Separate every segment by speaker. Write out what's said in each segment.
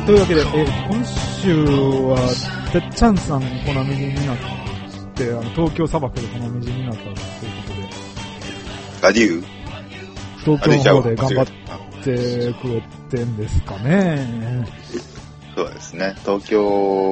Speaker 1: というわけで、今週は、てっちゃんさん、コナミ人になって、東京砂漠でコナミ人になったということで。
Speaker 2: アデュー
Speaker 1: 東京の方で頑張ってくれてんですかね。
Speaker 2: そうですね。東京、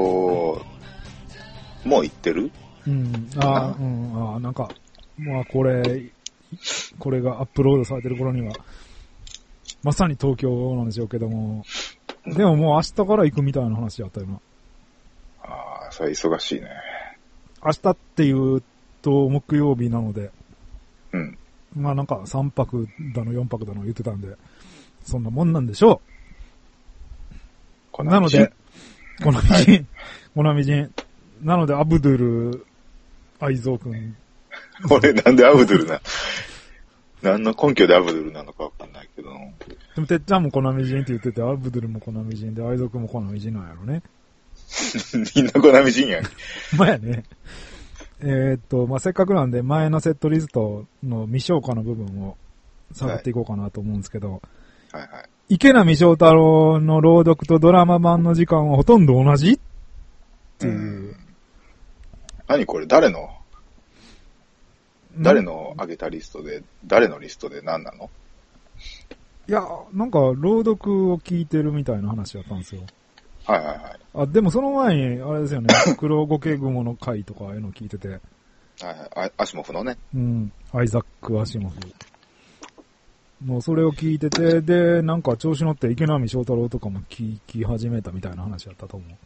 Speaker 2: もう行ってる？
Speaker 1: うん。なんか、まあこれがアップロードされてる頃には、まさに東京なんでしょうけども、でももう明日から行くみたいな話やったよな。
Speaker 2: ああ、それ忙しいね。
Speaker 1: 明日っていうと木曜日なので、
Speaker 2: うん。
Speaker 1: まあなんか3泊だの4泊だの言ってたんで、そんなもんなんでしょう。なので、コナミ人。なので、アブドゥル、愛蔵くん。
Speaker 2: 俺なんでアブドゥルな何の根拠でアブドゥルなのかわかんないけど。
Speaker 1: でも、てっちゃんもコナミ人って言ってて、アブドゥルもコナミ人で、愛蔵くんもコナミ人なんやろね。
Speaker 2: みんなコナミ人やん。
Speaker 1: まあやね。まあ、せっかくなんで、前のセットリストの未消化の部分を探っていこうかなと思うんですけど、
Speaker 2: はいはい。
Speaker 1: 池波正太郎の朗読とドラマ版の時間はほとんど同じっていう。
Speaker 2: 何これ誰の上げたリストで、誰のリストで何なの？
Speaker 1: いや、なんか、朗読を聞いてるみたいな話だったんですよ。
Speaker 2: はいはいはい。
Speaker 1: でもその前に、あれですよね、黒ゴケ雲の回とか、ああいうの聞いてて。
Speaker 2: はいはい。アシモフのね。
Speaker 1: うん、アイザック・アシモフ。もうそれを聞いてて、で、なんか調子乗って池波正太郎とかも聞き始めたみたいな話だったと思う。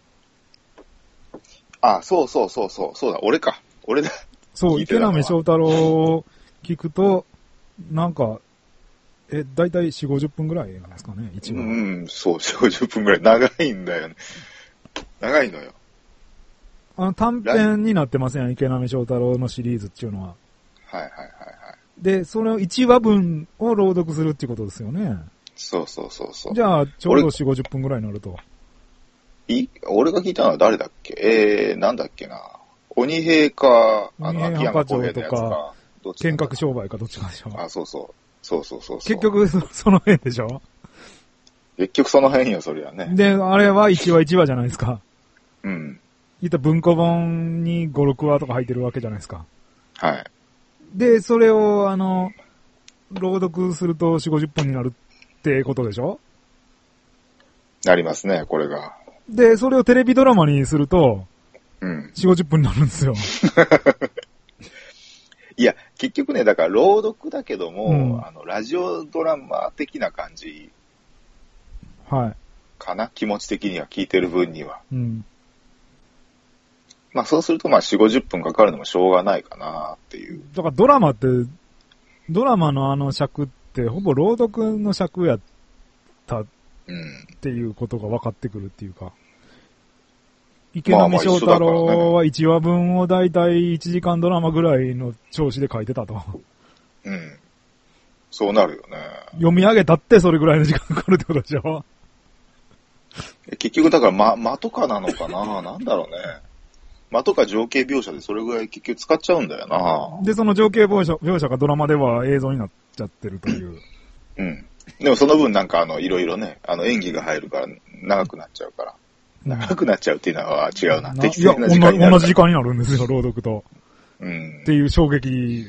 Speaker 2: あ、そうだ、俺だ。
Speaker 1: そう、池波正太郎を聞くと、なんか、だいたい4、50分ぐらいなんですかね、一番。
Speaker 2: うん、そう、4、50分ぐらい。長いんだよね。長いのよ。
Speaker 1: 短編になってません、池波正太郎のシリーズっていうのは。
Speaker 2: はいはいはいはい。
Speaker 1: で、それを1話分を朗読するっていうことですよね。
Speaker 2: そう。
Speaker 1: じゃあ、ちょうど4、50分ぐらいになると。
Speaker 2: 俺が聞いたのは誰だっけ？なんだっけな。鬼平か、秋山小平のやつか。
Speaker 1: 剣客商売かどっちかでしょ。
Speaker 2: あ、そう。
Speaker 1: 結局、その辺でしょ？
Speaker 2: 結局その辺よ、そりゃね。
Speaker 1: で、あれは1話1話じゃないですか。
Speaker 2: うん。
Speaker 1: 言った文庫本に5、6話とか入ってるわけじゃないですか。
Speaker 2: はい。
Speaker 1: で、それを、朗読すると4、50分になるってことでしょ？
Speaker 2: なりますね、これが。
Speaker 1: で、それをテレビドラマにすると、
Speaker 2: うん。
Speaker 1: 4、50分になるんですよ。
Speaker 2: いや、結局ね、だから朗読だけども、
Speaker 1: うん、
Speaker 2: ラジオドラマ的な感じ。
Speaker 1: はい。
Speaker 2: かな？気持ち的には聞いてる分には。
Speaker 1: うん。
Speaker 2: まあそうするとまあ4、50分かかるのもしょうがないかなっていう。
Speaker 1: だからドラマの尺ってほぼ朗読の尺やったっていうことが分かってくるっていうか。池波正太郎は1話分をだいたい1時間ドラマぐらいの調子で書いてたと。
Speaker 2: うん。そうなるよね。
Speaker 1: 読み上げたってそれぐらいの時間かかるってことでしょ？
Speaker 2: 結局だから間とかなのかななんだろうね。間とか情景描写でそれぐらい結局使っちゃうんだよな。
Speaker 1: で、その情景描写がドラマでは映像になっちゃってるという。
Speaker 2: うん。でもその分なんかいろいろね、演技が入るから長くなっちゃうから。長くなっちゃうっていうのは違うな。適正な時間になる。
Speaker 1: 同じ時間になるんですよ、朗読と。
Speaker 2: うん。
Speaker 1: っていう衝撃。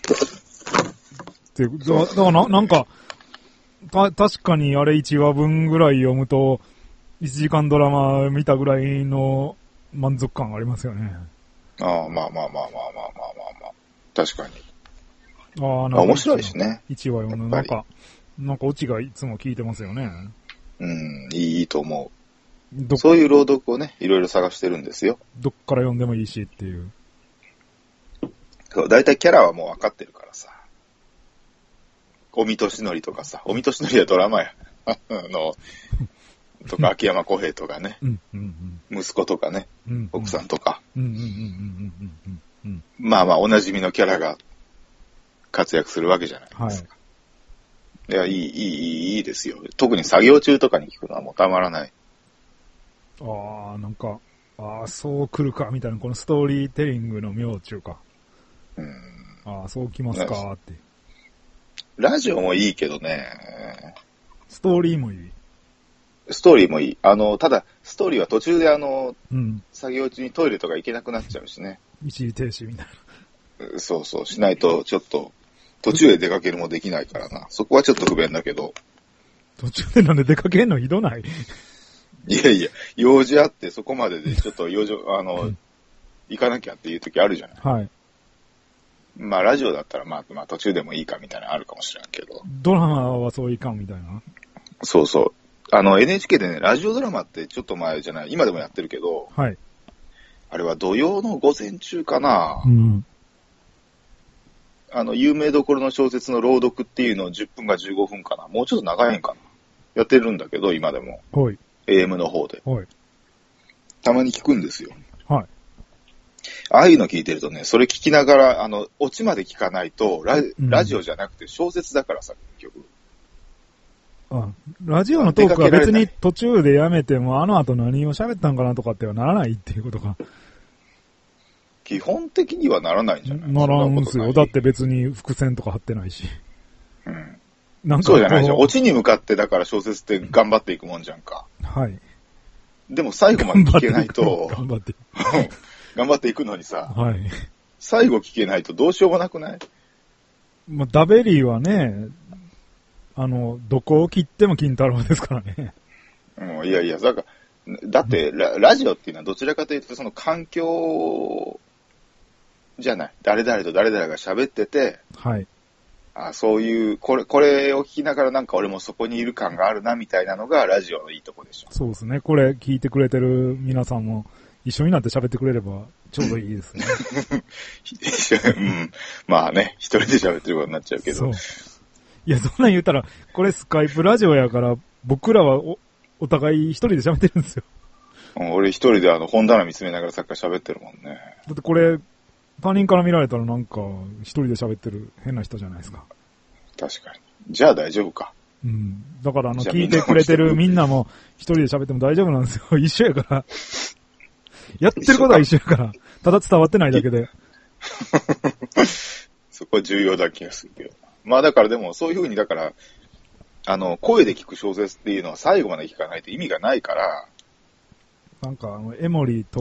Speaker 1: だからなんか、確かにあれ1話分ぐらい読むと、1時間ドラマ見たぐらいの満足感ありますよね。
Speaker 2: ああ、まあ。確かに。
Speaker 1: なんか
Speaker 2: 面白いしね。
Speaker 1: 1話読むなんかオチがいつも聞いてますよね。
Speaker 2: うん、いいと思う。そういう朗読をね、いろいろ探してるんですよ。
Speaker 1: どっから読んでもいいしっていう。
Speaker 2: そう、だいたいキャラはもう分かってるからさ。尾身俊則とかさ、尾身俊則はドラマや。とか、秋山小平とかね。息子とかね。奥さんとか。まあおなじみのキャラが活躍するわけじゃないですか。はい、いや、いいですよ。特に作業中とかに聞くのはもうたまらない。
Speaker 1: なんか、そう来るか、みたいな、このストーリーテリングの妙中か。そう来ますか、って。
Speaker 2: ラジオもいいけどね。
Speaker 1: ストーリーもいい。
Speaker 2: ストーリーもいい。ただ、ストーリーは途中で作業中にトイレとか行けなくなっちゃうしね。
Speaker 1: 一時停止みたい
Speaker 2: な。そうそう、しないと、ちょっと、途中で出かけるもできないからな。そこはちょっと不便だけど。
Speaker 1: 途中でなんで出かけんのひどない？
Speaker 2: いやいや、用事あってそこまででちょっと行かなきゃっていう時あるじゃない。
Speaker 1: はい。
Speaker 2: まあ、ラジオだったらまあ途中でもいいかみたいなのあるかもしれんけど。
Speaker 1: ドラマはそういかんみたいな。
Speaker 2: そうそう。NHK でね、ラジオドラマってちょっと前じゃない、今でもやってるけど、
Speaker 1: はい。
Speaker 2: あれは土曜の午前中かな。
Speaker 1: うん。
Speaker 2: 有名どころの小説の朗読っていうのを10分か15分かな。もうちょっと長いんかな。やってるんだけど、今でも。
Speaker 1: はい。
Speaker 2: AM の方で。
Speaker 1: はい。
Speaker 2: たまに聞くんですよ。
Speaker 1: はい。
Speaker 2: ああいうの聞いてるとね、それ聞きながら、オチまで聞かないと、ラジオじゃなくて小説だからさ、結局。
Speaker 1: ラジオのトークは別に途中でやめても、あの後何を喋ったんかなとかってはならないっていうことか。
Speaker 2: 基本的にはならないんじゃない？
Speaker 1: ならんすよ。だって別に伏線とか貼ってないし。
Speaker 2: うん。なんかそうじゃないじゃん。オチに向かってだから小説って頑張っていくもんじゃんか。
Speaker 1: はい。
Speaker 2: でも最後まで聞けないと、
Speaker 1: 頑張っていく。
Speaker 2: 頑張っていくのにさ、
Speaker 1: はい。
Speaker 2: 最後聞けないとどうしようもなくない？
Speaker 1: まあ、ダベリーはね、どこを切っても金太郎ですからね。
Speaker 2: いやいや、だってラジオっていうのはどちらかというとその環境じゃない。誰々と誰々が喋ってて、
Speaker 1: はい。
Speaker 2: そういう、これを聞きながらなんか俺もそこにいる感があるなみたいなのがラジオのいいとこでしょ。
Speaker 1: そうですね。これ聞いてくれてる皆さんも一緒になって喋ってくれればちょうどいいですね。
Speaker 2: うん、まあね、一人で喋ってることになっちゃうけど。そう。
Speaker 1: いや、そんなん言ったら、これスカイプラジオやから、僕らはお互い一人で喋ってるんですよ。
Speaker 2: 俺一人で本棚見つめながらさっきから喋ってるもんね。
Speaker 1: だってこれ、他人から見られたらなんか、一人で喋ってる変な人じゃないですか。
Speaker 2: 確かに。じゃあ大丈夫か。
Speaker 1: うん。だから聞いてくれてるみんなも一人で喋っても大丈夫なんですよ。一緒やから。やってることは一緒やから。ただ伝わってないだけで。
Speaker 2: そこは重要だ気がするけど。まあだからでもそういう風にだから、声で聞く小説っていうのは最後まで聞かないと意味がないから。
Speaker 1: なんか江森徹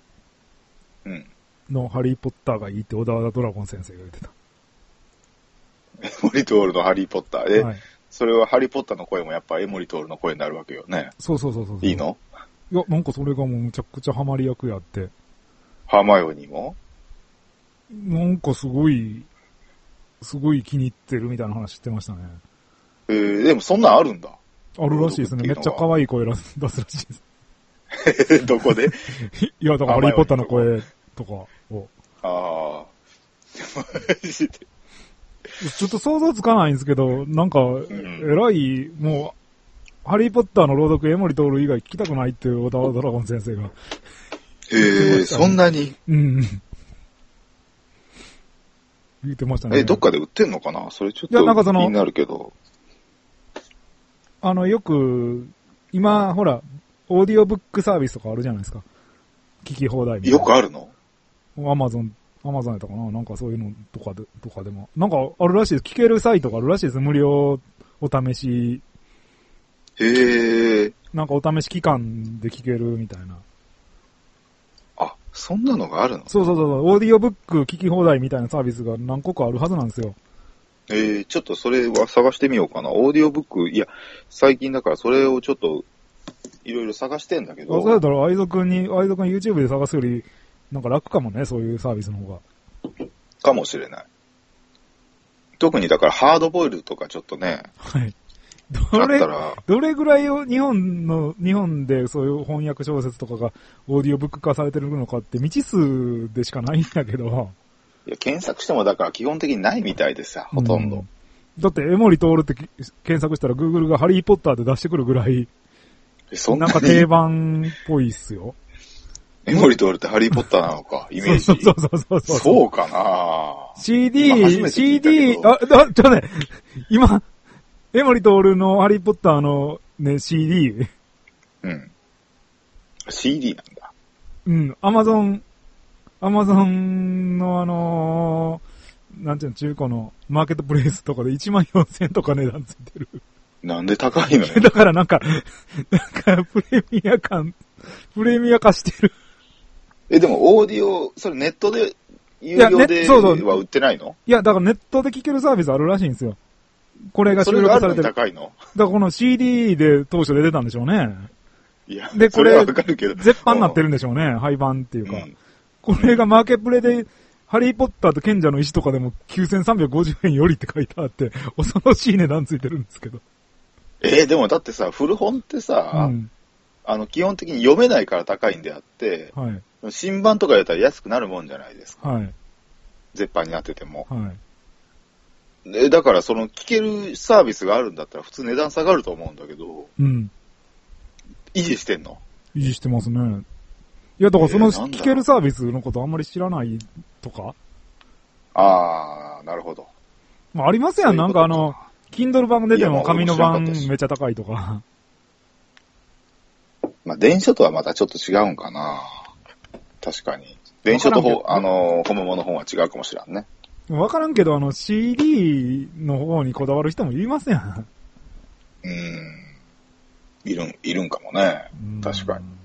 Speaker 1: のハリーポッターがいいって小田原ドラゴン先生が言ってた。
Speaker 2: 江森徹のハリーポッターで、はい、それはハリーポッターの声もやっぱ江森徹の声になるわけよね。
Speaker 1: そう。
Speaker 2: いいの？
Speaker 1: いや、なんかそれがもうむちゃくちゃハマり役やって。
Speaker 2: ハーマイオニーも？
Speaker 1: なんかすごい気に入ってるみたいな話してましたね。
Speaker 2: でもそんなんあるんだ。
Speaker 1: あるらしいですね。めっちゃ可愛い声出すらしいです。
Speaker 2: どこで？
Speaker 1: いや、だからハリーポッターの声とかを。
Speaker 2: ああ。
Speaker 1: ちょっと想像つかないんですけど、なんか、えらい、もう、ハリーポッターの朗読江森徹以外聞きたくないっていう小田ドラゴン先生が。
Speaker 2: そんなに？
Speaker 1: うん。言ってましたね。
Speaker 2: どっかで売ってんのかな？それちょっと気になるけど。
Speaker 1: よく、今、ほら、オーディオブックサービスとかあるじゃないですか。聞き放題みたいな。
Speaker 2: よくあるの？
Speaker 1: アマゾンやったかな？なんかそういうのとかでも。なんかあるらしいです。聞けるサイトがあるらしいです。無料お試し。なんかお試し期間で聞けるみたいな。
Speaker 2: そんなのがあるの？
Speaker 1: そう。オーディオブック聞き放題みたいなサービスが何個かあるはずなんですよ。
Speaker 2: ちょっとそれは探してみようかな。オーディオブック、いや、最近だからそれをちょっと、いろいろ探してんだけど。
Speaker 1: そうだったら、愛蔵くん YouTube で探すより、なんか楽かもね、そういうサービスの方が。
Speaker 2: かもしれない。特にだからハードボイルドとかちょっとね。
Speaker 1: はい。どれぐらいを日本でそういう翻訳小説とかがオーディオブック化されてるのかって未知数でしかないんだけど。
Speaker 2: いや、検索してもだから基本的にないみたいでさ、ほとんど。
Speaker 1: だって江森徹って検索したら Google がハリーポッターで出してくるぐらい、なんか定番っぽいっすよ。
Speaker 2: 江森徹ってハリーポッターなのか、イメージ。
Speaker 1: そう。
Speaker 2: そうかな
Speaker 1: CD、ちょっとね、今、江森徹のハリーポッターのね、CD。
Speaker 2: うん。CD なんだ。
Speaker 1: うん、アマゾンのなんていうの、中古のマーケットプレイスとかで14,000とか値段ついてる。
Speaker 2: なんで高いのよ。
Speaker 1: だからなんかプレミア化してる。
Speaker 2: でもオーディオ、それネットで、有料では売ってないの？
Speaker 1: いや、だからネットで聴けるサービスあるらしいんですよ。これが収録されてる。
Speaker 2: それがあるのに高いの？
Speaker 1: だからこの CD で当初で出たんでしょうね。
Speaker 2: いや、
Speaker 1: で、これ、
Speaker 2: 絶
Speaker 1: 版になってるんでしょうね。廃版っていうか。これがマーケプレで、ハリーポッターと賢者の石とかでも9350円よりって書いてあって、恐ろしい値段ついてるんですけど。
Speaker 2: でもだってさ、古本ってさ、基本的に読めないから高いんであって、はい、新版とかやったら安くなるもんじゃないですか。はい、絶版になってても。はい、だから聞けるサービスがあるんだったら普通値段下がると思うんだけど、維持してんの？
Speaker 1: 維持してますね。いや、だから聞けるサービスのことあんまり知らないとか？
Speaker 2: なるほど。
Speaker 1: まあ、ありますやん、なんかKindle 版出ても紙の版めっちゃ高いとか。
Speaker 2: まあ、電書とはまたちょっと違うんかな。確かに。電書と本物の本は違うかもしれんね。
Speaker 1: わからんけど、CD の方にこだわる人もいますやん。
Speaker 2: いるんかもね。確かに。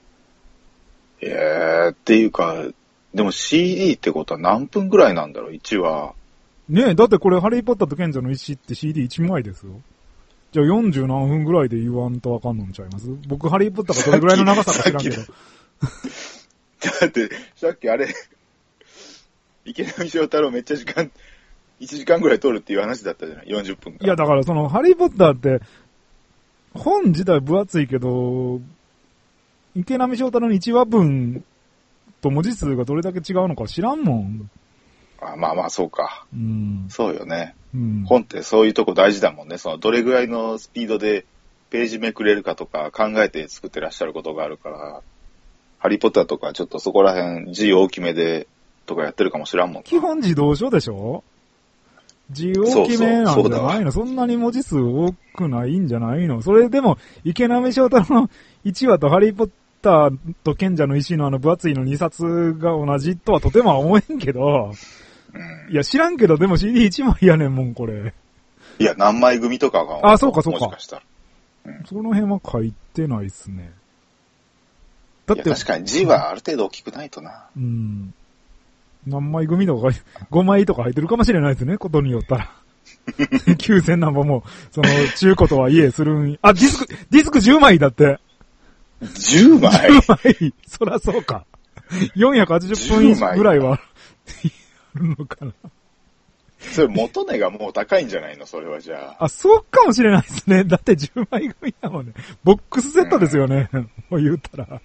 Speaker 2: っていうか、でも CD ってことは何分ぐらいなんだろう、1話。
Speaker 1: ねえ、だってこれハリーポッターと賢者の石って CD1 枚ですよ。じゃあ40何分ぐらいで言わんとわかんのんちゃいます？僕ハリーポッターがどれぐらいの長さか知らんけど。
Speaker 2: だって、さっきあれ、池波正太郎めっちゃ1時間ぐらい撮るっていう話だったじゃない ?40 分。
Speaker 1: いや、だからハリーポッターって、本自体分厚いけど、池波正太郎の1話分と文字数がどれだけ違うのか知らんもん。
Speaker 2: まあ、そうか。そうよね。本ってそういうとこ大事だもんね。どれぐらいのスピードでページめくれるかとか考えて作ってらっしゃることがあるから、ハリーポッターとかちょっとそこら辺字大きめでとかやってるかもしらんもん。
Speaker 1: 基本自動書でしょ？字大きめなんじゃないの？そんなに文字数多くないんじゃないの？それでも池波正太郎の1話とハリーポッターと賢者の石の分厚いの2冊が同じとはとても思えんけど、いや知らんけどでも CD1 枚やねんもんこれ。
Speaker 2: いや何枚組とかが。
Speaker 1: そうか。
Speaker 2: もしかしたら。
Speaker 1: その辺は書いてないっすね。
Speaker 2: だって確かに字はある程度大きくないとな。
Speaker 1: 何枚組とか5枚とか入ってるかもしれないですね、ことによったら。9000何本も、中古とはいえするん。ディスク10枚だって。
Speaker 2: 10枚
Speaker 1: ?10 枚そらそうか。480分ぐらいは、あるのかな。
Speaker 2: それ元値がもう高いんじゃないのそれはじゃあ。
Speaker 1: そうかもしれないですね。だって10枚組だもんね。ボックスセットですよね。もう言うたら。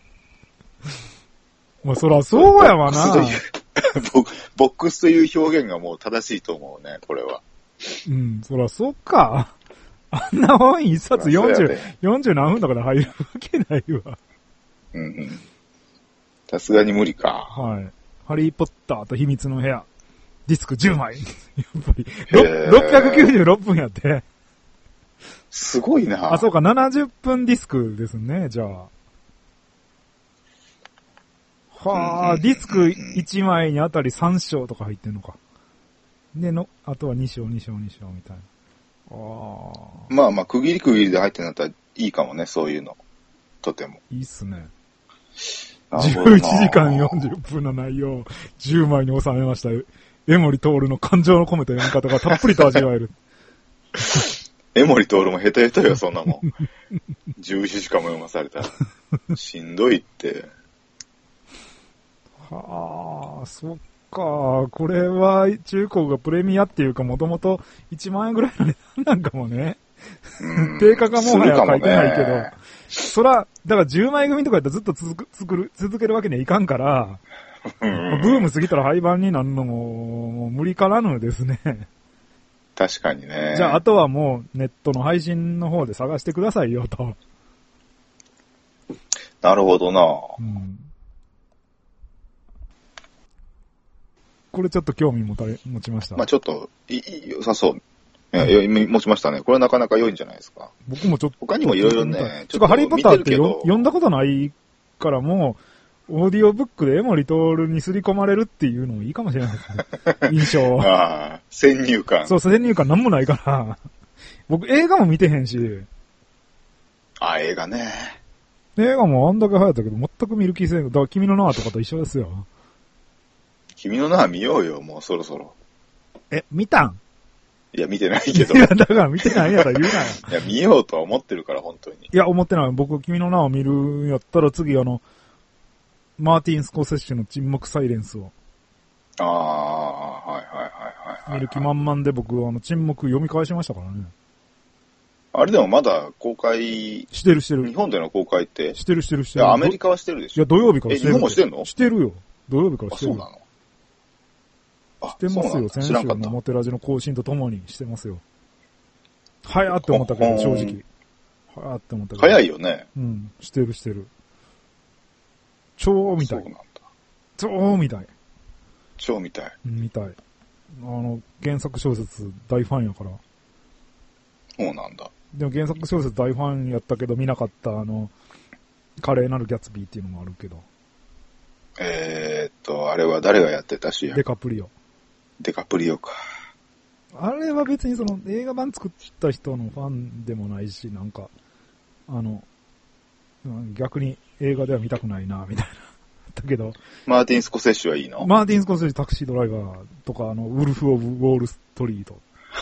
Speaker 1: もうそらそうやわな。
Speaker 2: ボックスという表現がもう正しいと思うね、これは。
Speaker 1: そらそうか。あんな本一冊40何分とかで入るわけないわ。
Speaker 2: さすがに無理か。
Speaker 1: はい。ハリーポッターと秘密の部屋。ディスク10枚。やっぱり。696分やって。
Speaker 2: すごいな。
Speaker 1: そうか、70分ディスクですね、じゃあ。ディスク1枚にあたり3章とか入ってんのか。であとは2章みたいな。
Speaker 2: まあ、区切りで入ってんだったらいいかもね、そういうの。とても。
Speaker 1: いいっすね。11時間40分の内容、10枚に収めました。江森徹の感情の込めた読み方がたっぷりと味わえる。
Speaker 2: 江森徹もヘトヘトよ、そんなもん。11時間も読まされたら。しんどいって。
Speaker 1: そっか。これは中古がプレミアっていうかもともと1万円ぐらいの値段なんかもね。定価がもはや書いてないけど。そら、だから10枚組とかやったらずっと続けるわけにはいかんから、ブーム過ぎたら廃盤になるのも無理からぬですね。
Speaker 2: 確かにね。
Speaker 1: じゃああとはもうネットの配信の方で探してくださいよと。
Speaker 2: なるほどな。
Speaker 1: これちょっと興味持ちました。
Speaker 2: まあちょっと良さそう。持ちましたね。これなかなか良いんじゃないですか。
Speaker 1: 僕もちょっと。
Speaker 2: 他にもいろいろね。
Speaker 1: ちょっとハリーポッターって読んだことないからもう、オーディオブックで江森徹に刷り込まれるっていうのもいいかもしれないですね。印象。
Speaker 2: 先入観。
Speaker 1: そう、先入観なんもないから。 僕映画も見てへんし。
Speaker 2: あ、映画ね。
Speaker 1: 映画もあんだけ流行ったけど、全く見る気せん。だから君の名はとかと一緒ですよ。
Speaker 2: 君の名は見ようよ、もうそろそろ。
Speaker 1: 見たん？
Speaker 2: いや、見てないけど。
Speaker 1: いや、だから見てないやったら言うなよ。
Speaker 2: いや、見ようとは思ってるから、本当に。
Speaker 1: いや、思ってない。僕、君の名を見るんやったら次マーティン・スコセッシュの沈黙サイレンスを。
Speaker 2: ああ、はいはいはいはい。
Speaker 1: 見る気満々で僕、沈黙読み返しましたからね。
Speaker 2: あれでもまだ公開。
Speaker 1: してる。日
Speaker 2: 本での公開って
Speaker 1: してる。
Speaker 2: いや、アメリカはしてるでしょ。
Speaker 1: いや、土曜日からしてる。
Speaker 2: 日本もしてんの？
Speaker 1: してるよ。土曜日からしてる。
Speaker 2: そうなの？
Speaker 1: してますよ。先週のモテラジの更新とともにしてますよ。早って思ったけど、正直。早って思ったけど。
Speaker 2: 早いよね。
Speaker 1: うん、してる。超見たい。
Speaker 2: そうなんだ。
Speaker 1: 超見たい。
Speaker 2: 超見たい。
Speaker 1: 見たい。原作小説大ファンやから。
Speaker 2: そうなんだ。
Speaker 1: でも原作小説大ファンやったけど見なかった華麗なるギャツビーっていうのもあるけど。
Speaker 2: あれは誰がやってたしや。
Speaker 1: デカプリオ
Speaker 2: か。
Speaker 1: あれは別に映画版作った人のファンでもないし、なんか、逆に映画では見たくないな、みたいな。だけど。
Speaker 2: マーティン・スコセッシュはいいの？
Speaker 1: マーティン・スコセッシュタクシードライバーとか、ウルフ・オブ・ウォール・ストリート。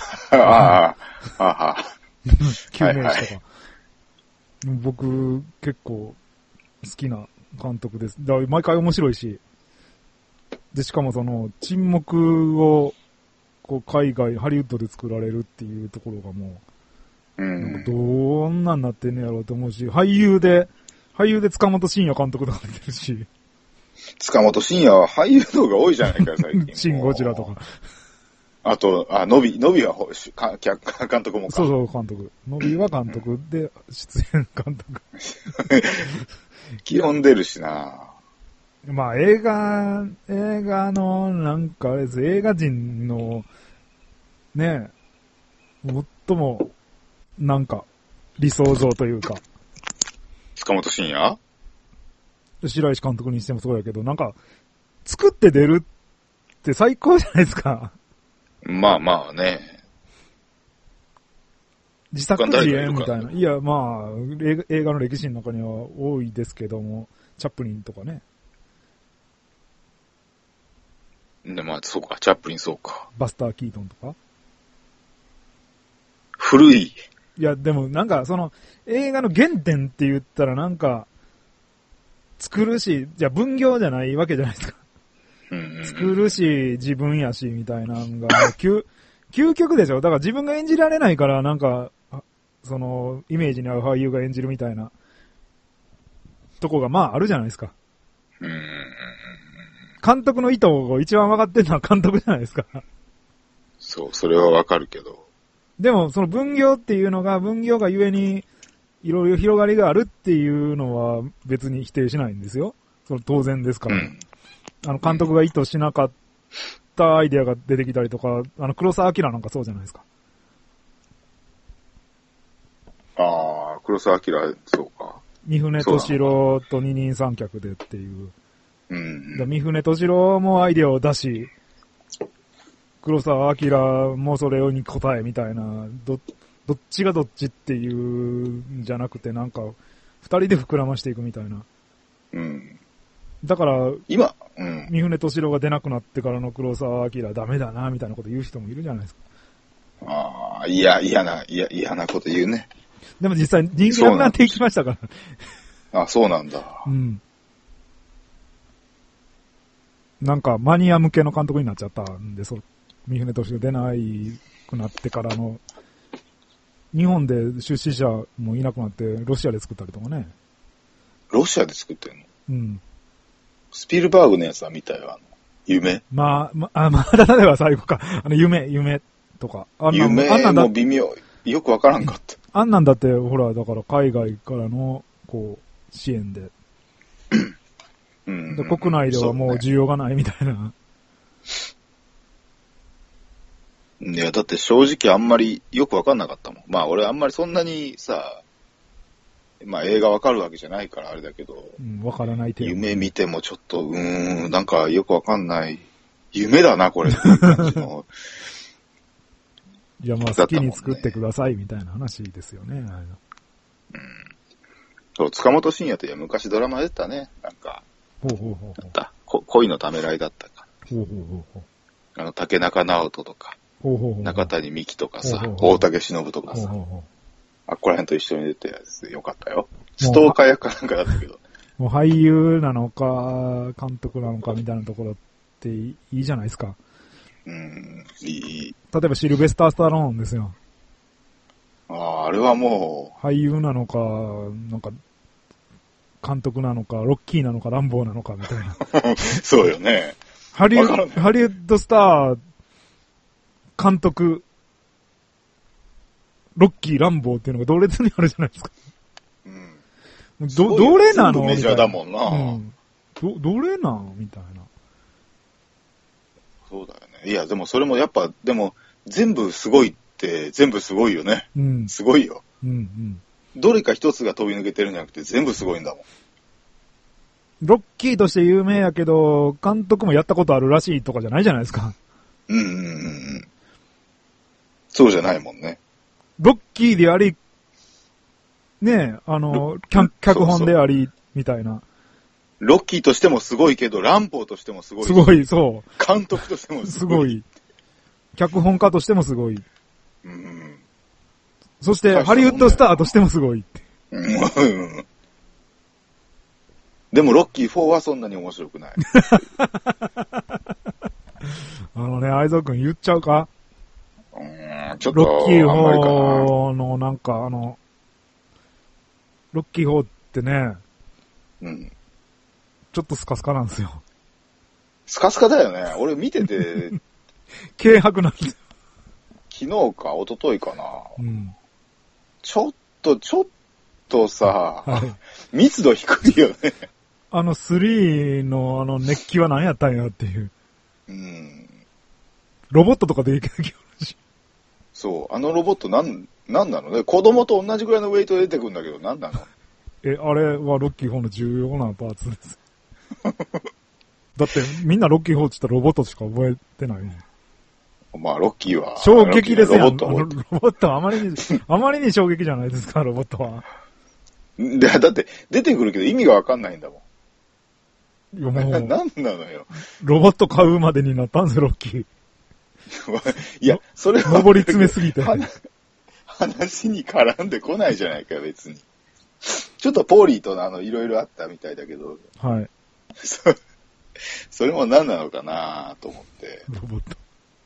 Speaker 1: 救命士とか。僕、結構好きな監督です。だから毎回面白いし。で、しかも沈黙を、海外、ハリウッドで作られるっていうところがもう、なんかどんなんなってんねやろうと思うし、俳優で塚本慎也監督とか出てるし。
Speaker 2: 塚本慎也は俳優の方が多いじゃないか、最近。
Speaker 1: シン・ゴジラとか。
Speaker 2: あと、ノビは監督もか。
Speaker 1: そう、監督。ノビは監督で、出演監督。
Speaker 2: 基本出るしな。
Speaker 1: まあ、映画の、なんかあれです、映画人の、ね、最も、なんか、理想像というか。
Speaker 2: 塚本慎也？
Speaker 1: 白石監督にしてもそうやけど、なんか、作って出るって最高じゃないですか。
Speaker 2: まあね。
Speaker 1: 自作自演みたいな。いや、まあ、映画の歴史の中には多いですけども、チャップリンとかね。
Speaker 2: で、まあ、そうか、チャップリンそうか。
Speaker 1: バスター・キートンとか。
Speaker 2: 古い。
Speaker 1: いや、でもなんか映画の原点って言ったらなんか、作るし、じゃあ分業じゃないわけじゃないですか。作るし、自分やし、みたいなのが、究極でしょ。だから自分が演じられないから、なんか、イメージに合う俳優が演じるみたいな、とこがまああるじゃないですか。監督の意図を一番分かってるのは監督じゃないですか。
Speaker 2: そう、それはわかるけど。
Speaker 1: でも、分業っていうのが、分業がゆえに、いろいろ広がりがあるっていうのは別に否定しないんですよ。当然ですから。監督が意図しなかったアイデアが出てきたりとか、黒澤明なんかそうじゃないですか。
Speaker 2: ああ、黒澤明、そうか。
Speaker 1: 三船敏郎と二人三脚でっていう。三船敏郎もアイデアを出し、黒澤明もそれに答えみたいな、どっちがどっちっていうんじゃなくて、なんか、二人で膨らましていくみたいな。だから、
Speaker 2: 三
Speaker 1: 船敏郎が出なくなってからの黒澤明ダメだな、みたいなこと言う人もいるじゃないですか。
Speaker 2: ああ、嫌なこと言うね。
Speaker 1: でも実際人気なくなっていきましたから。
Speaker 2: あ、そうなんだ。
Speaker 1: なんか、マニア向けの監督になっちゃったんで、三船敏郎出ないくなってからの、日本で出資者もいなくなって、ロシアで作ったりとかね。
Speaker 2: ロシアで作ってんの？スピルバーグのやつは見たよ、夢。
Speaker 1: まだ例えば最後か。夢とか。
Speaker 2: 夢も微妙。よくわからんかった。
Speaker 1: あんなんだって、ほら、だから海外からの、支援で。国内ではもう需要がないみたいな。
Speaker 2: いや、だって正直あんまりよくわかんなかったもん。まあ俺あんまりそんなにさ、まあ映画わかるわけじゃないからあれだけど。
Speaker 1: わからない程度。
Speaker 2: 夢見てもちょっと、なんかよくわかんない。夢だな、これっていう感じの。
Speaker 1: いや、まあ好きに作ってくださいみたいな話ですよね。
Speaker 2: そう、塚本慎也という昔ドラマ出たね。なんか、恋のためらいだったか。竹中直人とか、中谷美紀とかさ、大竹しのぶとかさ、あっこら辺と一緒に出たやつよかったよ。ストーカー役かなんかだったけど。
Speaker 1: もう俳優なのか、監督なのかみたいなところっていいじゃないですか。
Speaker 2: いい。
Speaker 1: 例えばシルベスター・スタローンですよ。
Speaker 2: あれはも
Speaker 1: う。俳優なのか、なんか、監督なのか、ロッキーなのか、ランボーなのかみたいな。
Speaker 2: そうよね。
Speaker 1: ハリウッドスター、監督、ロッキー、ランボーっていうのが同列にあるじゃないですか。どれなの
Speaker 2: メジャーだもんな。
Speaker 1: どれなんみたいな。
Speaker 2: そうだよね。いや、でもそれもやっぱ、でも、全部すごいって、全部すごいよね。すごいよ。どれか一つが飛び抜けてるんじゃなくて、全部すごいんだもん。
Speaker 1: ロッキーとして有名やけど、監督もやったことあるらしいとかじゃないじゃないですか。
Speaker 2: そうじゃないもんね。
Speaker 1: ロッキーであり、ねえ、脚本であり、みたいな。
Speaker 2: ロッキーとしてもすごいけど、ランボーとしてもすごい。
Speaker 1: すごい、そう。
Speaker 2: 監督としてもすごい。
Speaker 1: 脚本家としてもすごい。そして、ハリウッドスターとしてもすごいって。
Speaker 2: でも、ロッキー4はそんなに面白くない。
Speaker 1: 愛蔵くん言っちゃうか？
Speaker 2: ちょっと、
Speaker 1: ロッキー4のなんかロッキー4ってね、ちょっとスカスカなんですよ。
Speaker 2: スカスカだよね。俺見てて、
Speaker 1: 軽薄なんですよ。
Speaker 2: 昨日か、一昨日かな。ちょっとさ、密度低いよね。
Speaker 1: 3の熱気は何やったんやっていう。ロボットとかでいけないし。
Speaker 2: そう、ロボットなんなのね。子供と同じぐらいのウェイトで出てくるんだけど、なんなの？
Speaker 1: あれはロッキー4の重要なパーツです。だってみんなロッキー4って言ったらロボットしか覚えてないね。
Speaker 2: まあ、ロッキーは。
Speaker 1: 衝撃ですよ。ロボットはあまりに衝撃じゃないですか、ロボットは。
Speaker 2: だって、出てくるけど意味がわかんないんだもん。
Speaker 1: いや、もう。
Speaker 2: なんなのよ。
Speaker 1: ロボット買うまでになったんですよ、ロッキー。
Speaker 2: いや、それは。
Speaker 1: 上り詰めすぎて。
Speaker 2: 話に絡んでこないじゃないか、別に。ちょっとポーリーといろいろあったみたいだけど。
Speaker 1: はい。
Speaker 2: それも何なのかなと思って。
Speaker 1: ロボット。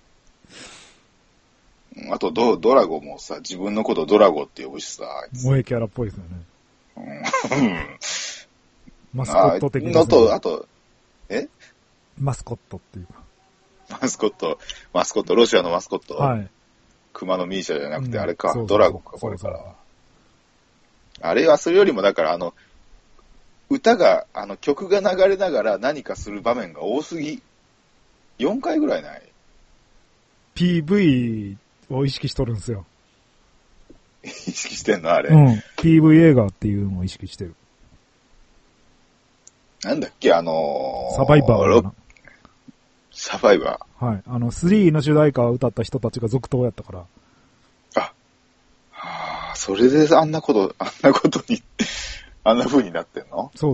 Speaker 2: あとドラゴもさ、自分のことドラゴって呼ぶしさ。
Speaker 1: 萌えキャラっぽいですよね。マスコット的な。
Speaker 2: あと、
Speaker 1: マスコットっていうか。
Speaker 2: マスコット、ロシアのマスコット。
Speaker 1: はい。
Speaker 2: 熊のミーシャじゃなくて、あれか、ドラゴンか、これからは。あれはそれよりも、だから歌が、曲が流れながら何かする場面が多すぎ。4回ぐらいない？
Speaker 1: PV を意識しとるんですよ。
Speaker 2: 意識してんのあれ。
Speaker 1: PV 映画っていうのを意識してる。
Speaker 2: なんだっけ、
Speaker 1: サバイバー。
Speaker 2: サバイバ
Speaker 1: ー。はい。3の主題歌を歌った人たちが続投やったから。
Speaker 2: それであんなことに、あんな風になってんの？
Speaker 1: そう。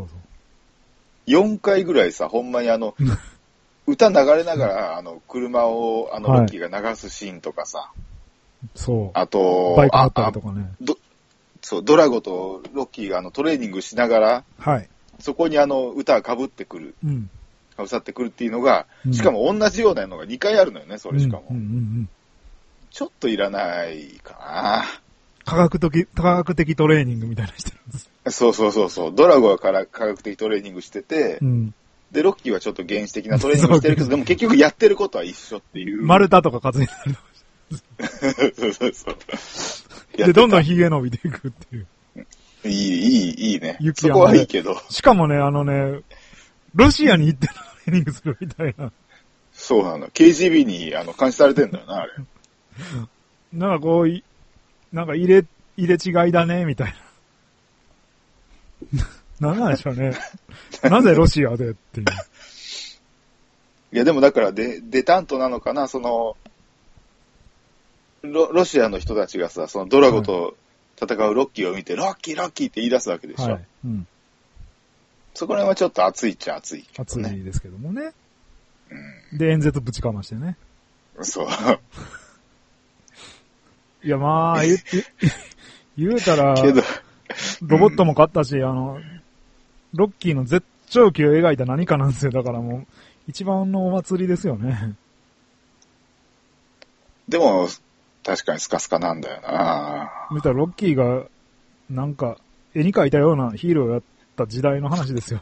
Speaker 2: 4回ぐらいさ、ほんまに歌流れながら、車を、ロッキーが流すシーンとかさ。
Speaker 1: そう。
Speaker 2: あと、
Speaker 1: バイク乗ったりとかね。
Speaker 2: ドラゴとロッキーがトレーニングしながら、
Speaker 1: はい。
Speaker 2: そこに歌が被ってくる。被さってくるっていうのが、しかも同じようなのが2回あるのよね、それしかも。ちょっといらないかな。
Speaker 1: 科学的トレーニングみたいなしてるんです。
Speaker 2: そう。ドラゴは科学的トレーニングしてて、で、ロッキーはちょっと原始的なトレーニングしてるけど、でも結局やってることは一緒っていう。
Speaker 1: 丸太とか数えたり
Speaker 2: そう。
Speaker 1: で、どんどん髭伸びていくっていう。
Speaker 2: いいね。そこはいいけど。
Speaker 1: しかもね、ロシアに行ってトレーニングするみたいな。
Speaker 2: そうなの。KGB に監視されてんだよな、あれ。
Speaker 1: なんかなんか入れ違いだね、みたいな。なんなんでしょうね。なぜロシアでっていう。
Speaker 2: いや、でもだからデタントなのかな、 ロシアの人たちがさ、そのドラゴと戦うロッキーを見て、ロッキーロッキーって言い出すわけでしょ。はい。うん。そこら辺はちょっと熱いっちゃ熱い、ね。
Speaker 1: 熱いですけどもね。うん。で、演説ぶちかましてね。
Speaker 2: そう。
Speaker 1: いや、まあ、言うたら、ロボットも勝ったし、ロッキーの絶頂期を描いた何かなんですよ。だからもう、一番のお祭りですよね。
Speaker 2: でも、確かにスカスカなんだよな。
Speaker 1: 見たらロッキーが、なんか、絵に描いたようなヒーローをやった時代の話ですよ。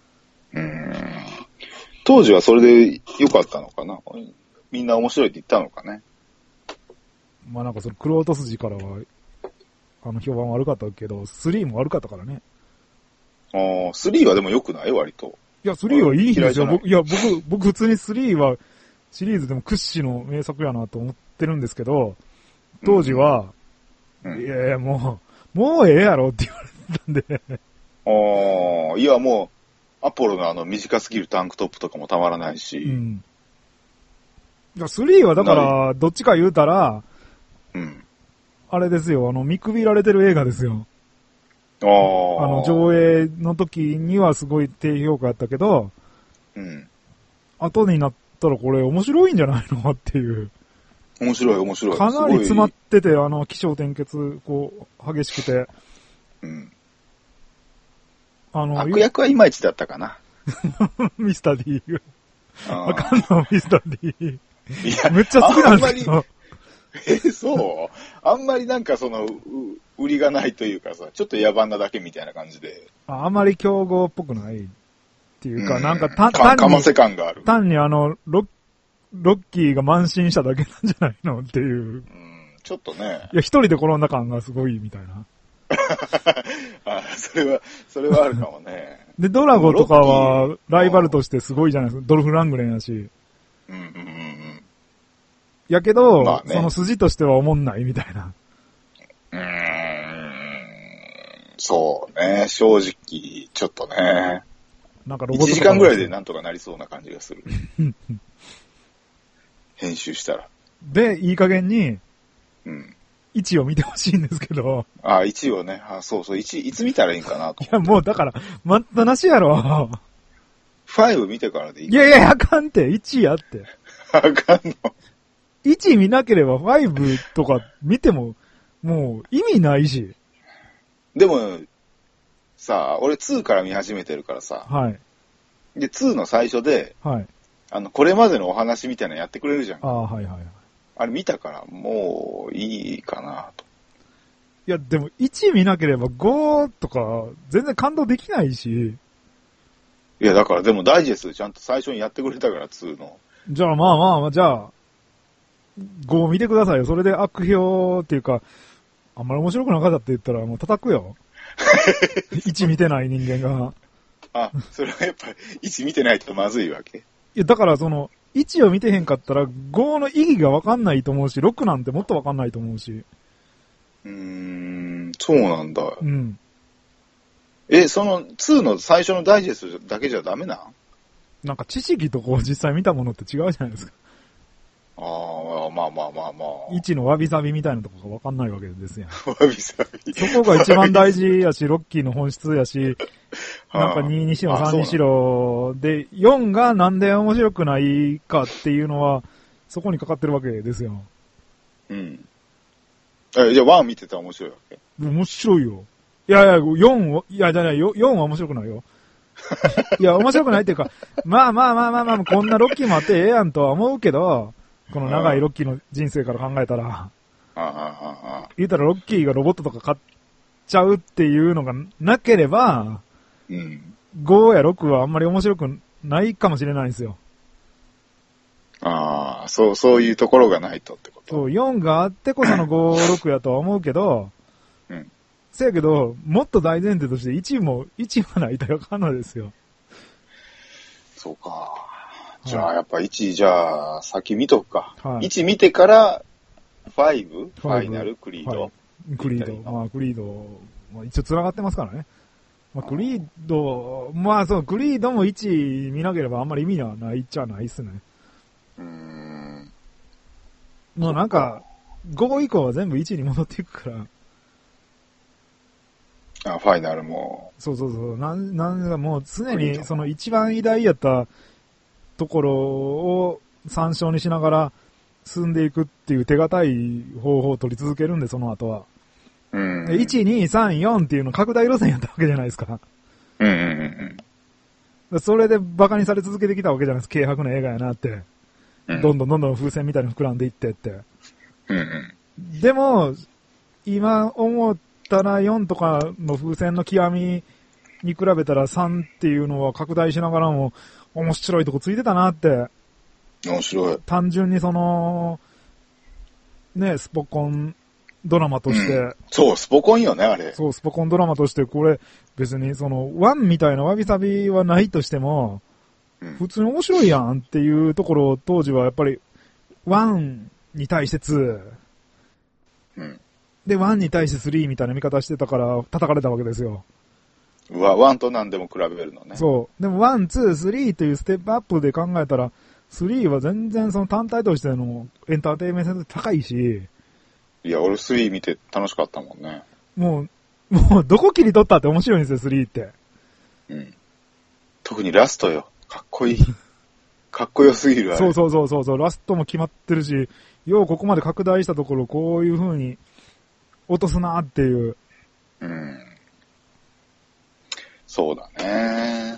Speaker 2: 当時はそれで良かったのかな。みんな面白いって言ったのかね。
Speaker 1: まあなんかそのクロート筋からは、評判悪かったけど、3も悪かったからね。
Speaker 2: 3はでも良くない割と。
Speaker 1: いや、3はいいんですよ。いや、僕普通に3はシリーズでも屈指の名作やなと思ってるんですけど、当時は、いやいや、もうええやろって言われてたんで。
Speaker 2: いや、もう、アポロの短すぎるタンクトップとかもたまらないし。うん。
Speaker 1: 3はだから、どっちか言うたら、うん。あれですよ、見くびられてる映画ですよ。上映の時にはすごい低評価やったけど、うん。後になったらこれ面白いんじゃないのっていう。
Speaker 2: 面白い。
Speaker 1: かなり詰まってて、起承転結、激しくて。うん。
Speaker 2: 悪役はいまいちだったかな。
Speaker 1: ミスター D。あかんの、ミスター D。いや、めっちゃ好きなんですけど。
Speaker 2: そうあんまりなんか売りがないというかさ、ちょっと野蛮なだけみたいな感じで。
Speaker 1: あんまり競合っぽくないっていうか、なんか
Speaker 2: かませ感がある。
Speaker 1: 単にロッキーが慢心しただけなんじゃないのっていう。
Speaker 2: ちょっとね。
Speaker 1: いや、一人で転んだ感がすごいみたいな。
Speaker 2: それはあるかもね。
Speaker 1: で、ドラゴとかはライバルとしてすごいじゃないですか。ドルフ・ラングレンやし。やけど、まあね、その筋としては思んないみたいな。
Speaker 2: そうね、正直、ちょっとね。
Speaker 1: なんかロボット
Speaker 2: 1時間ぐらいでなんとかなりそうな感じがする。編集したら。
Speaker 1: で、いい加減に、1を見てほしいんですけど。
Speaker 2: 1をね。そう、1、いつ見たらいいんかなと。
Speaker 1: いや、もうだから、待ったなしやろ。
Speaker 2: 5見てからでいい。
Speaker 1: いや、あかんって、1やって。
Speaker 2: あかんの。
Speaker 1: 1見なければ5とか見ても、もう意味ないし。
Speaker 2: でも、さ、俺2から見始めてるからさ。はい。で、2の最初で、はい。これまでのお話みたいなのやってくれるじゃん。
Speaker 1: はい。
Speaker 2: あれ見たから、もういいかなと。
Speaker 1: いや、でも1見なければ5とか全然感動できないし。
Speaker 2: いや、だからでもダイジェストちゃんと最初にやってくれたから、2の。
Speaker 1: じゃあまあ、じゃあ、5見てくださいよ。それで悪評っていうか、あんまり面白くなかったって言ったらもう叩くよ。1見てない人間が。
Speaker 2: それはやっぱり1見てないとまずいわけ？
Speaker 1: いや、だから1を見てへんかったら5の意義がわかんないと思うし、6なんてもっとわかんないと思うし。
Speaker 2: そうなんだ。うん。その2の最初のダイジェストだけじゃダメなん？
Speaker 1: なんか知識と実際見たものって違うじゃないですか。
Speaker 2: まあ。
Speaker 1: 1のわびさびみたいなとこがわかんないわけですよ。
Speaker 2: わびさび。
Speaker 1: そこが一番大事やし、ロッキーの本質やし、なんか2にしろ3にしろ、で、4がなんで面白くないかっていうのは、そこにかかってるわけですよ。
Speaker 2: うん。じゃあ1見てたら面白いわけ？
Speaker 1: 面白いよ。いや、4は面白くないよ。いや、面白くないっていうか、まあ、こんなロッキーもあってええやんとは思うけど、この長いロッキーの人生から考えたら、言うたらロッキーがロボットとか買っちゃうっていうのがなければ、5や6はあんまり面白くないかもしれないんですよ。
Speaker 2: そういうところがないとってこと？
Speaker 1: そう、4があってこその5、6やとは思うけど、せやけど、もっと大前提として1はないとあかんのですよ。
Speaker 2: そうか。じゃあ、やっぱ1、じゃあ、先見とくか。1見てから、5? ファイナル、クリード。
Speaker 1: クリード。クリード、一応繋がってますからね。クリード、クリードも1見なければあんまり意味はないっちゃないっすね。なんか、 5以降は全部1に戻っていくから。
Speaker 2: あ、ファイナルも。
Speaker 1: そう。なんかもう常にその一番偉大やったところを参照にしながら進んでいくっていう手堅い方法を取り続けるんで、その後は。1、2、3、4っていうの拡大路線やったわけじゃないですか。それでバカにされ続けてきたわけじゃないですか。軽薄な映画やなって。どんどん風船みたいに膨らんでいってって。でも、今思ったら4とかの風船の極みに比べたら3っていうのは拡大しながらも面白いとこついてたなって。
Speaker 2: 面白い。
Speaker 1: 単純にその、ね、スポコンドラマとして、
Speaker 2: そう、スポコンよね、あれ。
Speaker 1: そう、スポコンドラマとしてこれ別にその、ワンみたいなわびさびはないとしても、普通に面白いやんっていうところを当時はやっぱり、ワンに対して2、で、ワンに対して3みたいな見方してたから叩かれたわけですよ。
Speaker 2: ワンと何でも比べるのね。
Speaker 1: そう。でも1、2、3というステップアップで考えたら、3は全然その単体としてのエンターテインメント性高いし。
Speaker 2: いや、俺3見て楽しかったもんね。
Speaker 1: もうどこ切り取ったって面白いんですよ、3って。
Speaker 2: 特にラストよ。かっこいい。かっこよすぎるあれ。
Speaker 1: そう。ラストも決まってるし、ようここまで拡大したところこういう風に落とすなっていう。
Speaker 2: そうだね。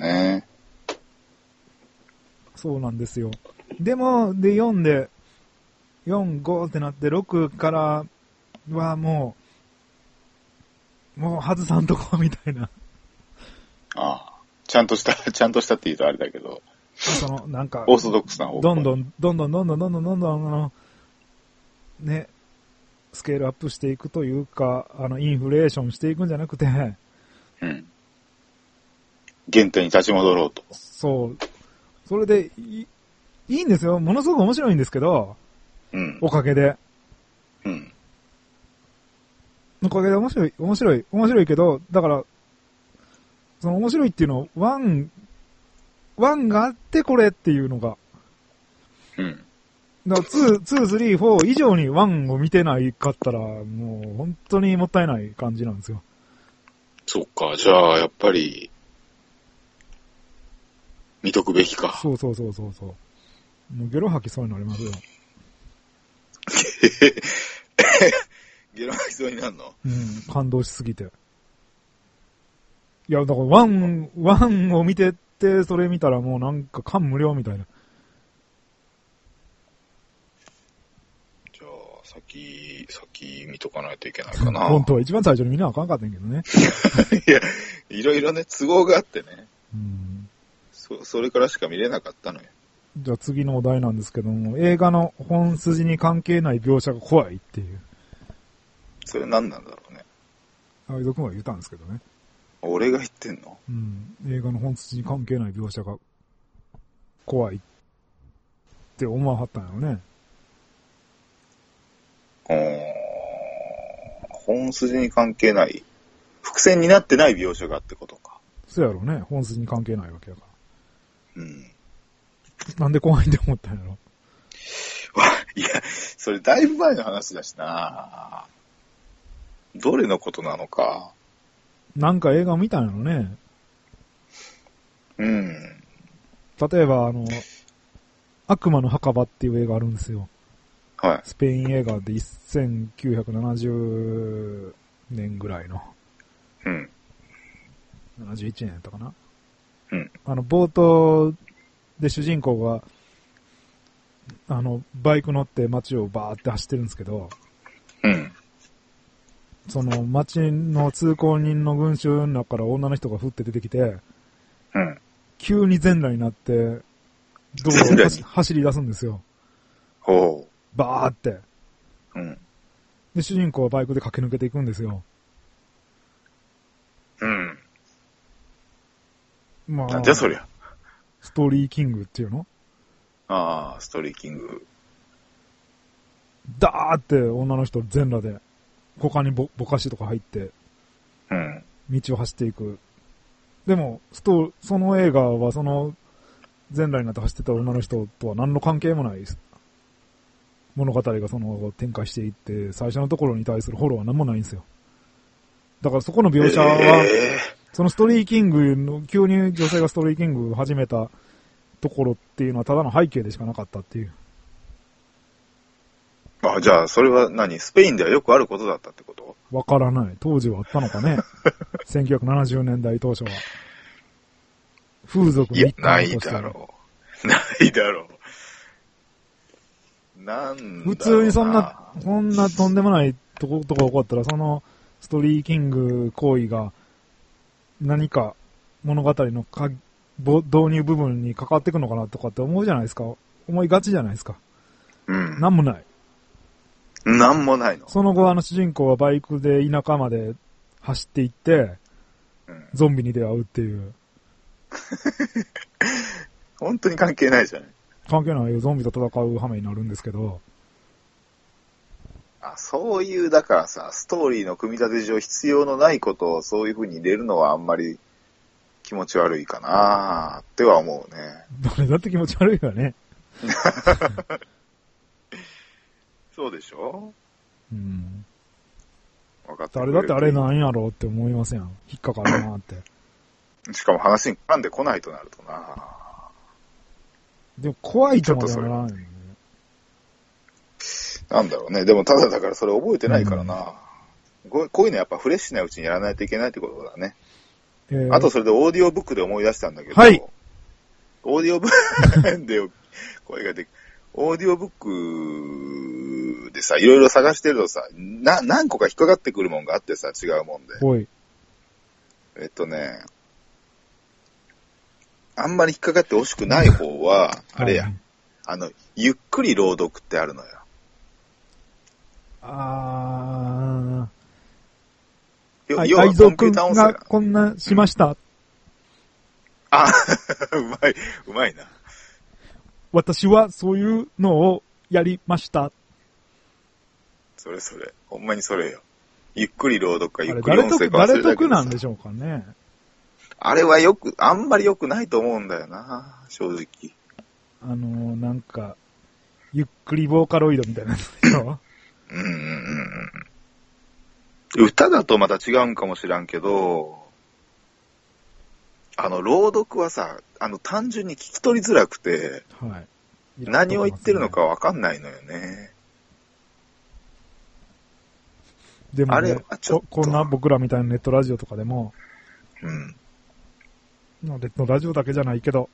Speaker 1: そうなんですよ。でも、4で、4、5ってなって、6からはもう外さんとこみたいな。
Speaker 2: ああ。ちゃんとしたって言うとあれだけど。
Speaker 1: その、なんか、
Speaker 2: オーソドックスな方向。
Speaker 1: どんどん、ね、スケールアップしていくというか、インフレーションしていくんじゃなくて、原
Speaker 2: 点に立ち戻ろうと。
Speaker 1: そう。それでいいんですよ。ものすごく面白いんですけど、おかげで。おかげで面白いけど、だから、その面白いっていうのを、ワンがあってこれっていうのが。だから2、3、4以上に1を見てないかったら、もう本当にもったいない感じなんですよ。
Speaker 2: そっか、じゃあ、やっぱり、見とくべきか。
Speaker 1: そう。もうゲロ吐きそうになりますよ。
Speaker 2: ゲロ吐きそうになるの？
Speaker 1: 感動しすぎて。いや、だからワンを見てって、それ見たらもうなんか感無量みたいな。
Speaker 2: じゃあ、先見とかないといけないかな。
Speaker 1: 本当は一番最初に見なあかんかったんけどね。
Speaker 2: いや、いろいろね、都合があってね。それからしか見れなかったのよ。
Speaker 1: じゃあ次のお題なんですけども、映画の本筋に関係ない描写が怖いっていう。
Speaker 2: それ何なんだろうね。
Speaker 1: 相戸君は言ったんですけどね。
Speaker 2: 俺が言ってんの？
Speaker 1: 映画の本筋に関係ない描写が怖いって思わはったんやろね。
Speaker 2: 本筋に関係ない。伏線になってない描写がってことか。
Speaker 1: そうやろね。本筋に関係ないわけやから。なんで怖いって思ったんやろ。
Speaker 2: いや、それだいぶ前の話だしな。どれのことなのか。
Speaker 1: なんか映画を見たんやろね。例えば悪魔の墓場っていう映画あるんですよ。
Speaker 2: はい。
Speaker 1: スペイン映画で1970年ぐらいの。71年やったかな。冒頭で主人公が、バイク乗って街をバーって走ってるんですけど、その街の通行人の群衆の中から女の人がふって出てきて、急に全裸になって、道路を走り出すんですよ。バーって。で、主人公はバイクで駆け抜けていくんですよ。まあ、
Speaker 2: なんじゃそりゃ。
Speaker 1: ストーリーキングっていうの？
Speaker 2: ああ、ストーリーキング。
Speaker 1: ダーって女の人全裸で、他にぼかしとか入って、道を走っていく。でも、その映画はその、全裸になって走ってた女の人とは何の関係もないです。 物語がその後展開していって、最初のところに対するフォローは何もないんですよ。だからそこの描写は、そのストリーキングの、急に女性がストリーキングを始めたところっていうのはただの背景でしかなかったっていう。
Speaker 2: あ、じゃあ、それはスペインではよくあることだったってこと？
Speaker 1: わからない。当時はあったのかね。1970年代当初は。風俗の一環として。
Speaker 2: いや、ないだろう。ないだろう。なんだろうな。
Speaker 1: 普通にそんなとんでもないとこ起こったら、そのストリーキング行為が何か物語の導入部分に関わってくのかなとかって思うじゃないですか。思いがちじゃないですか。
Speaker 2: うん。
Speaker 1: なんもない。
Speaker 2: なんもないの。
Speaker 1: その後主人公はバイクで田舎まで走っていって、ゾンビに出会うっていう。
Speaker 2: 本当に関係ないじゃない。
Speaker 1: 関係ないよ。ゾンビと戦う羽目になるんですけど。
Speaker 2: そういう、だからさ、ストーリーの組み立て上必要のないことをそういう風に入れるのはあんまり気持ち悪いかなっては思うね。
Speaker 1: どれだって気持ち悪いよね。
Speaker 2: そうでしょ？
Speaker 1: うん。
Speaker 2: 分かって
Speaker 1: 誰だってあれなんやろうって思いますやん。引っかかるなって。
Speaker 2: しかも話に絡んでこないとなるとな。
Speaker 1: でも怖いとまではならないよね。
Speaker 2: なんだろうね。でもただだからそれ覚えてないからな。こういうのやっぱフレッシュなうちにやらないといけないってことだね。あとそれでオーディオブックで思い出したんだけど。
Speaker 1: はい。
Speaker 2: オーディオブックで声ができオーディオブックでさ、いろいろ探してるとさ、何個か引っかかってくるもんがあってさ、違うもんで。
Speaker 1: はい。
Speaker 2: あんまり引っかかってほしくない方は、あれや、ゆっくり朗読ってあるのよ。
Speaker 1: 愛蔵くんがこんなしました。
Speaker 2: うまいな。
Speaker 1: 私はそういうのをやりました。
Speaker 2: それ。ほんまにそれよ。ゆっくり朗読かゆっくり音声か忘れたけどさ。
Speaker 1: 誰得なんでしょうかね。
Speaker 2: あれはあんまり良くないと思うんだよな、正直。
Speaker 1: なんか、ゆっくりボーカロイドみたいなやつでしょ？
Speaker 2: 歌だとまた違うんかもしらんけど、朗読はさ、単純に聞き取りづらくて、はい。何を言ってるのかわかんないのよね。
Speaker 1: でも、ね、あれはちょっとこんな僕らみたいなネットラジオとかでも、ネットラジオだけじゃないけど、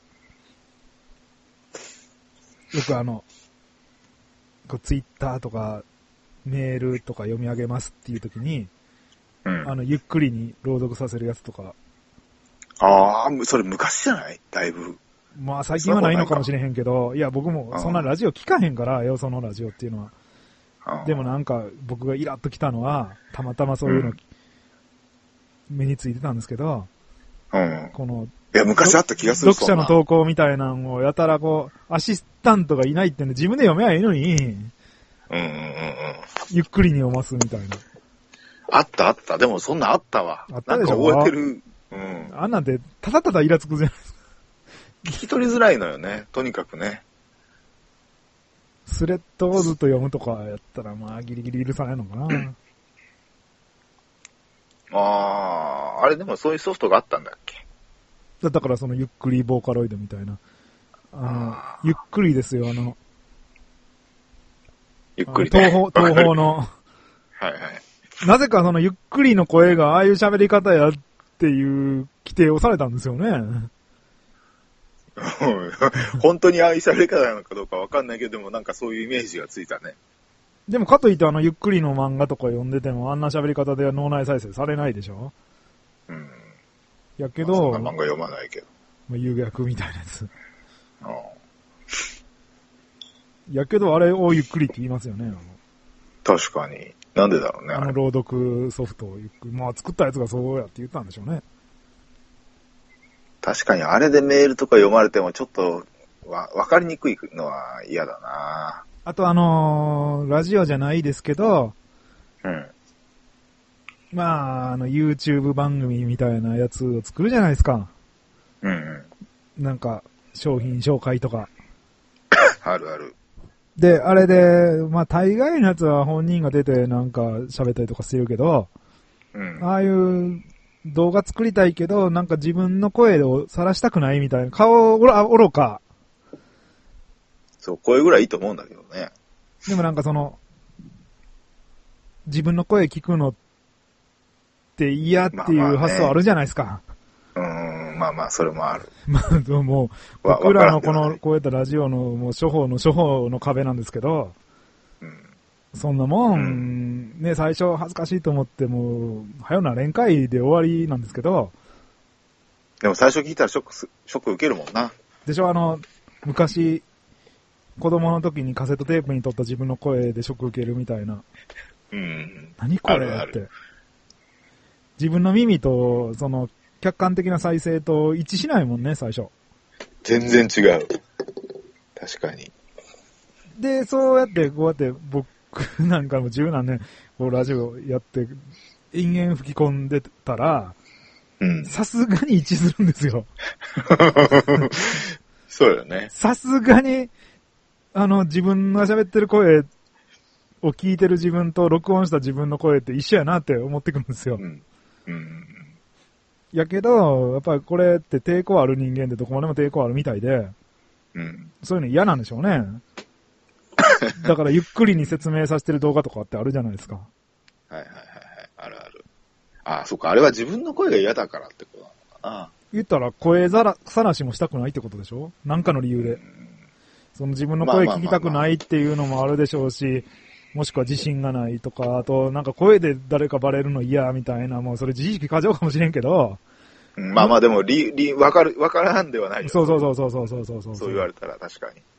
Speaker 1: よくツイッターとかメールとか読み上げますっていう時に、ゆっくりに朗読させるやつとか。
Speaker 2: それ昔じゃない？だいぶ。
Speaker 1: まあ最近はないのかもしれへんけど、いや僕もそんなラジオ聞かへんからよ、そのラジオっていうのは。でもなんか僕がイラッときたのは、たまたまそういうの、目についてたんですけど、
Speaker 2: いや昔あった気がする。
Speaker 1: 読者の投稿みたいなのをやたらアシスタントがいないってんで自分で読めばいいのに、ゆっくりに読ますみたいな。
Speaker 2: あった。でもそんなあったわ。
Speaker 1: あったでしょ。
Speaker 2: なんか覚えてる。
Speaker 1: あんなんで、ただただイラつくじゃないですか。
Speaker 2: 聞き取りづらいのよね。とにかくね。
Speaker 1: スレッドをずっと読むとかやったら、まあ、ギリギリ許さないのかな。
Speaker 2: あれでもそういうソフトがあったんだっけ？
Speaker 1: だからそのゆっくりボーカロイドみたいな。ゆっくりですよ、
Speaker 2: ゆっくり、
Speaker 1: ね。東方の。
Speaker 2: はいはい。
Speaker 1: なぜかそのゆっくりの声がああいう喋り方やっていう規定をされたんですよね。
Speaker 2: 本当にああいう喋り方なのかどうかわかんないけど、でもなんかそういうイメージがついたね。
Speaker 1: でもかといってゆっくりの漫画とか読んでてもあんな喋り方で脳内再生されないでしょ？やけど、
Speaker 2: そんな漫画読まないけど。
Speaker 1: 遊逆みたいなやつ。やけどあれをゆっくりって言いますよね。
Speaker 2: 確かに。なんでだろうね。
Speaker 1: 朗読ソフトをまあ作ったやつがそうやって言ったんでしょうね。
Speaker 2: 確かにあれでメールとか読まれてもちょっとわかりにくいのは嫌だな。
Speaker 1: あとラジオじゃないですけど、まあYouTube 番組みたいなやつを作るじゃないですか。なんか商品紹介とか。
Speaker 2: あるある。
Speaker 1: で、あれで、まあ大概のやつは本人が出てなんか喋ったりとかしてるけど、うん、ああいう動画作りたいけど、なんか自分の声を晒したくないみたいな、顔おろか。
Speaker 2: そう、声ぐらいいいと思うんだけどね。
Speaker 1: でもなんか自分の声聞くのって嫌っていう発想あるじゃないですか。
Speaker 2: まあまあ、それもある。
Speaker 1: まあ、でも、僕らのこういったラジオのもう処方の壁なんですけど、うん、そんなもん、ね、最初恥ずかしいと思っても、はよな連会で終わりなんですけど、
Speaker 2: でも最初聞いたらショック受けるもんな。
Speaker 1: でしょ、昔、子供の時にカセットテープに撮った自分の声でショック受けるみたいな。何これって。自分の耳と、客観的な再生と一致しないもんね、最初。
Speaker 2: 全然違う。確かに。
Speaker 1: で、そうやって、こうやって僕なんかも十何年、ラジオやって、延々吹き込んでたら、さすがに一致するんですよ。
Speaker 2: そうよね。
Speaker 1: さすがに、自分が喋ってる声を聞いてる自分と録音した自分の声って一緒やなって思ってくるんですよ。やけど、やっぱりこれって抵抗ある人間でどこまでも抵抗あるみたいで、そういうの嫌なんでしょうね。だからゆっくりに説明させてる動画とかってあるじゃないですか。
Speaker 2: はいはいはいはい。あるある。ああ、そっか。あれは自分の声が嫌だからってことなのかな。
Speaker 1: 言ったら声さらしもしたくないってことでしょ？なんかの理由で。自分の声聞きたくないっていうのもあるでしょうし、もしくは自信がないとか、あとなんか声で誰かバレるの嫌みたいな、もうそれ自意識過剰かもしれんけど。
Speaker 2: まあまあでもわからんではないよ。
Speaker 1: そう。
Speaker 2: そう言われたら確かに。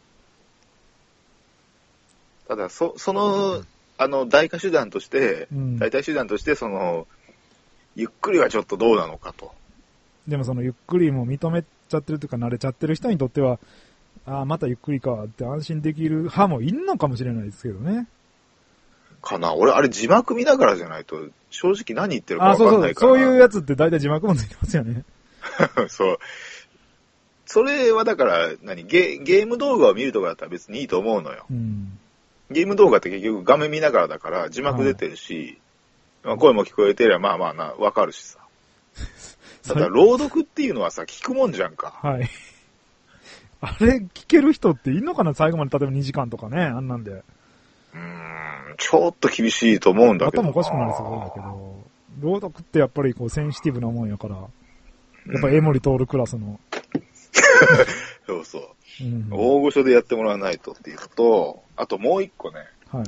Speaker 2: ただ、代替手段として、代替手段として、ゆっくりはちょっとどうなのかと。
Speaker 1: でもゆっくりも認めちゃってるというか慣れちゃってる人にとっては、ああ、またゆっくりかって安心できる派もいんのかもしれないですけどね。
Speaker 2: かな。俺、あれ字幕見ながらじゃないと、正直何言ってるか分かんないから。
Speaker 1: そういうやつって大体字幕もついてますよね。
Speaker 2: そう。それはだから、ゲーム動画を見るとかだったら別にいいと思うのよ。ゲーム動画って結局画面見ながらだから字幕出てるし、声も聞こえてりゃまあまあわかるしさ。ただ朗読っていうのはさ、聞くもんじゃんか。
Speaker 1: はい。あれ聞ける人っていんのかな、最後まで例えば2時間とかね、あんなんで。
Speaker 2: ちょっと厳しいと思うんだけど。
Speaker 1: 頭おかしくなりそうだけど、朗読ってやっぱりセンシティブなもんやから、やっぱ江森徹クラスの。
Speaker 2: そうそう。大御所でやってもらわないとっていうのと、あともう一個ね。はい。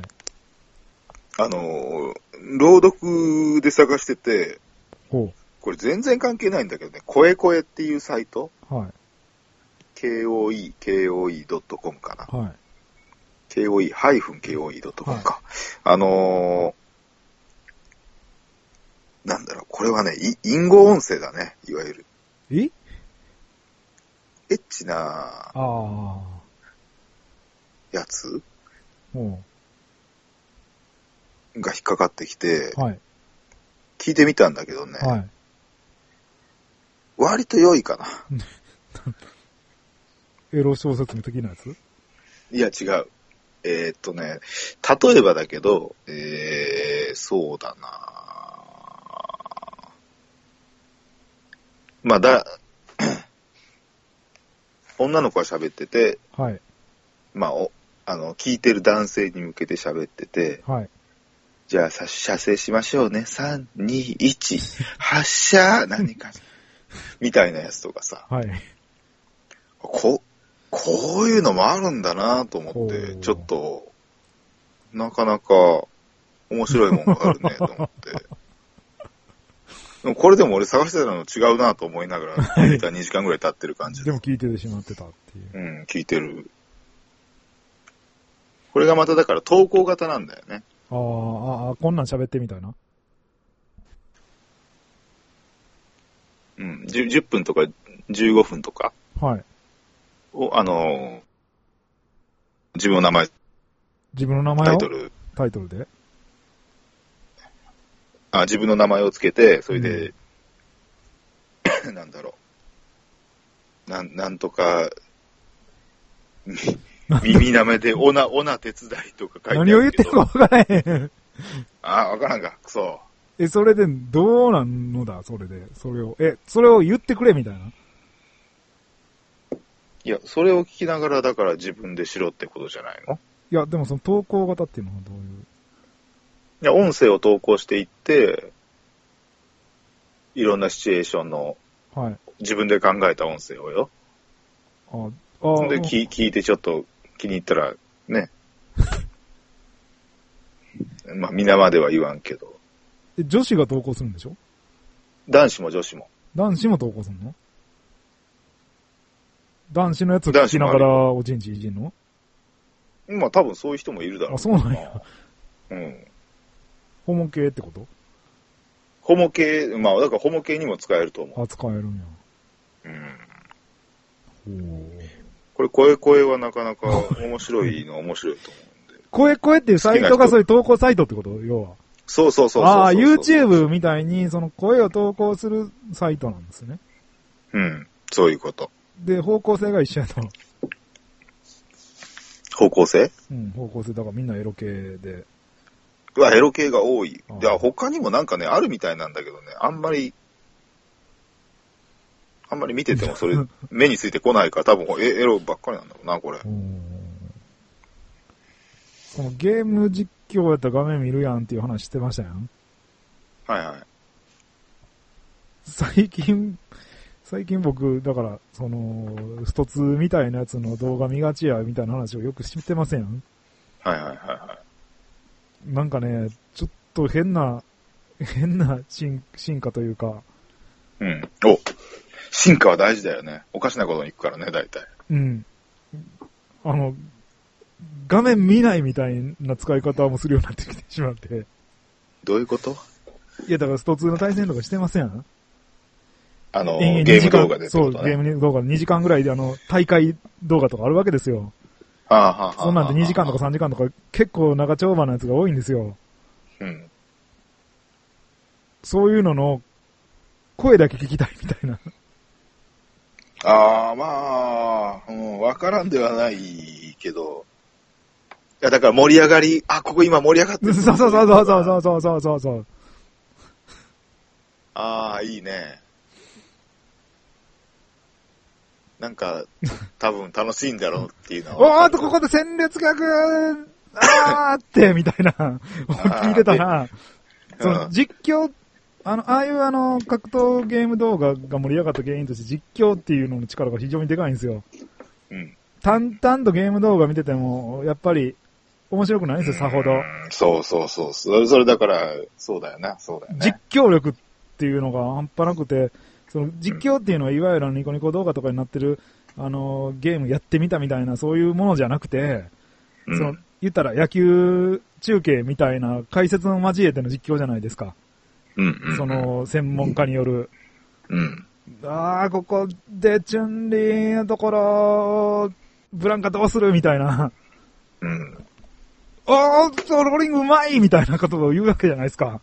Speaker 2: 朗読で探してて、これ全然関係ないんだけどね、声っていうサイト。はい。koe.com かな。はい。koe-koe.com か。はい、なんだろう、これはね、隠語音声だね、いわゆる。エッチなやつが引っかかってきて、はい、聞いてみたんだけどね、はい、割と良いかな。
Speaker 1: エロ小説の的なやつ？
Speaker 2: いや違う。例えばだけど、そうだな。まあ女の子が喋ってて、はい。まあ、聞いてる男性に向けて喋ってて、はい。じゃあ射精しましょうね。3、2、1、発射何か、みたいなやつとかさ。はい。こういうのもあるんだなと思って、ちょっと、なかなか面白いもんがあるねと思って。でもこれでも俺探してたの違うなと思いながら、はい、2時間ぐらい経ってる感じ
Speaker 1: でも聞いててしまってたっていう。
Speaker 2: 聞いてる。これがまただから投稿型なんだよね。
Speaker 1: こんなん喋ってみたいな。
Speaker 2: 10分とか15分とか。はい。を、自分の名前。タイトルで自分の名前をつけて、それで、なんだろう。なんとか、 耳なめでオナ手伝いとか書いてある。
Speaker 1: 何を言ってるかわからへん。
Speaker 2: わからんか、クソ。
Speaker 1: それで、どうなんのだ、それで。それを言ってくれ、みたいな。
Speaker 2: いや、それを聞きながら、だから自分でしろってことじゃないの？
Speaker 1: いや、でもその投稿型っていうのはどういう？
Speaker 2: いや、音声を投稿していって、いろんなシチュエーションの、はい、自分で考えた音声をよ。で、聞いてちょっと気に入ったら、ね。まあ、皆までは言わんけど。
Speaker 1: 女子が投稿するんでしょ？
Speaker 2: 男子も女子も。
Speaker 1: 男子も投稿するの？男子のやつ聞きながらおちんちいじんの？
Speaker 2: まあ多分そういう人もいるだろう。
Speaker 1: そうなんや。
Speaker 2: うん。
Speaker 1: ホモ系ってこと？
Speaker 2: ホモ系、まあだからホモ系にも使えると思う。
Speaker 1: 使えるんや。
Speaker 2: これ声はなかなか面白いと思うんで。
Speaker 1: 声っていうサイトがそういう投稿サイトってこと？要は。
Speaker 2: そう。
Speaker 1: YouTube みたいにその声を投稿するサイトなんですね。
Speaker 2: うん、そういうこと。
Speaker 1: で、方向性が一緒やと。
Speaker 2: 方向性？
Speaker 1: うん、方向性。だからみんなエロ系で。
Speaker 2: エロ系が多い。いや、他にもなんかね、あるみたいなんだけどね、あんまり見ててもそれ、目についてこないから多分エロばっかりなんだろうな、これ。
Speaker 1: そのゲーム実況やったら画面見るやんっていう話してましたやん。
Speaker 2: はいはい。
Speaker 1: 最近僕、だから、その、スト2みたいなやつの動画見がちや、みたいな話をよく知ってません？なんかね、ちょっと変な進化というか。
Speaker 2: うん。進化は大事だよね。おかしなことに行くからね、大体。
Speaker 1: うん。画面見ないみたいな使い方もするようになってきてしまって。
Speaker 2: どういうこと？
Speaker 1: いや、だからスト2の対戦とかしてません？
Speaker 2: ゲーム動画でってことね。
Speaker 1: そう、ゲーム動画2時間ぐらいで大会動画とかあるわけですよ。そんなんで2時間とか3時間とか結構長丁場のやつが多いんですよ。
Speaker 2: うん。
Speaker 1: そういうのの声だけ聞きたいみたいな。
Speaker 2: まあ、わからんではないけど。いや、だから盛り上がり、ここ今盛り上がってる。
Speaker 1: そう。
Speaker 2: いいね。なんか、多分楽しいんだろうっていうのは。
Speaker 1: ここで戦列逆って、みたいな、聞いてたら、その実況、ああいう格闘ゲーム動画が盛り上がった原因として実況っていうのの力が非常にでかいんですよ。
Speaker 2: うん。
Speaker 1: 淡々とゲーム動画見てても、やっぱり、面白くないんですよ、さほど。
Speaker 2: そう。それだから、そうだよね。
Speaker 1: 実況力っていうのが半端なくて、その実況っていうのは、いわゆるニコニコ動画とかになってる、ゲームやってみたみたいな、そういうものじゃなくて、言ったら野球中継みたいな解説を交えての実況じゃないですか。その、専門家による。ここでチュンリーのところ、ブランカどうするみたいな。ローリングうまいみたいなことを言うわけじゃないですか。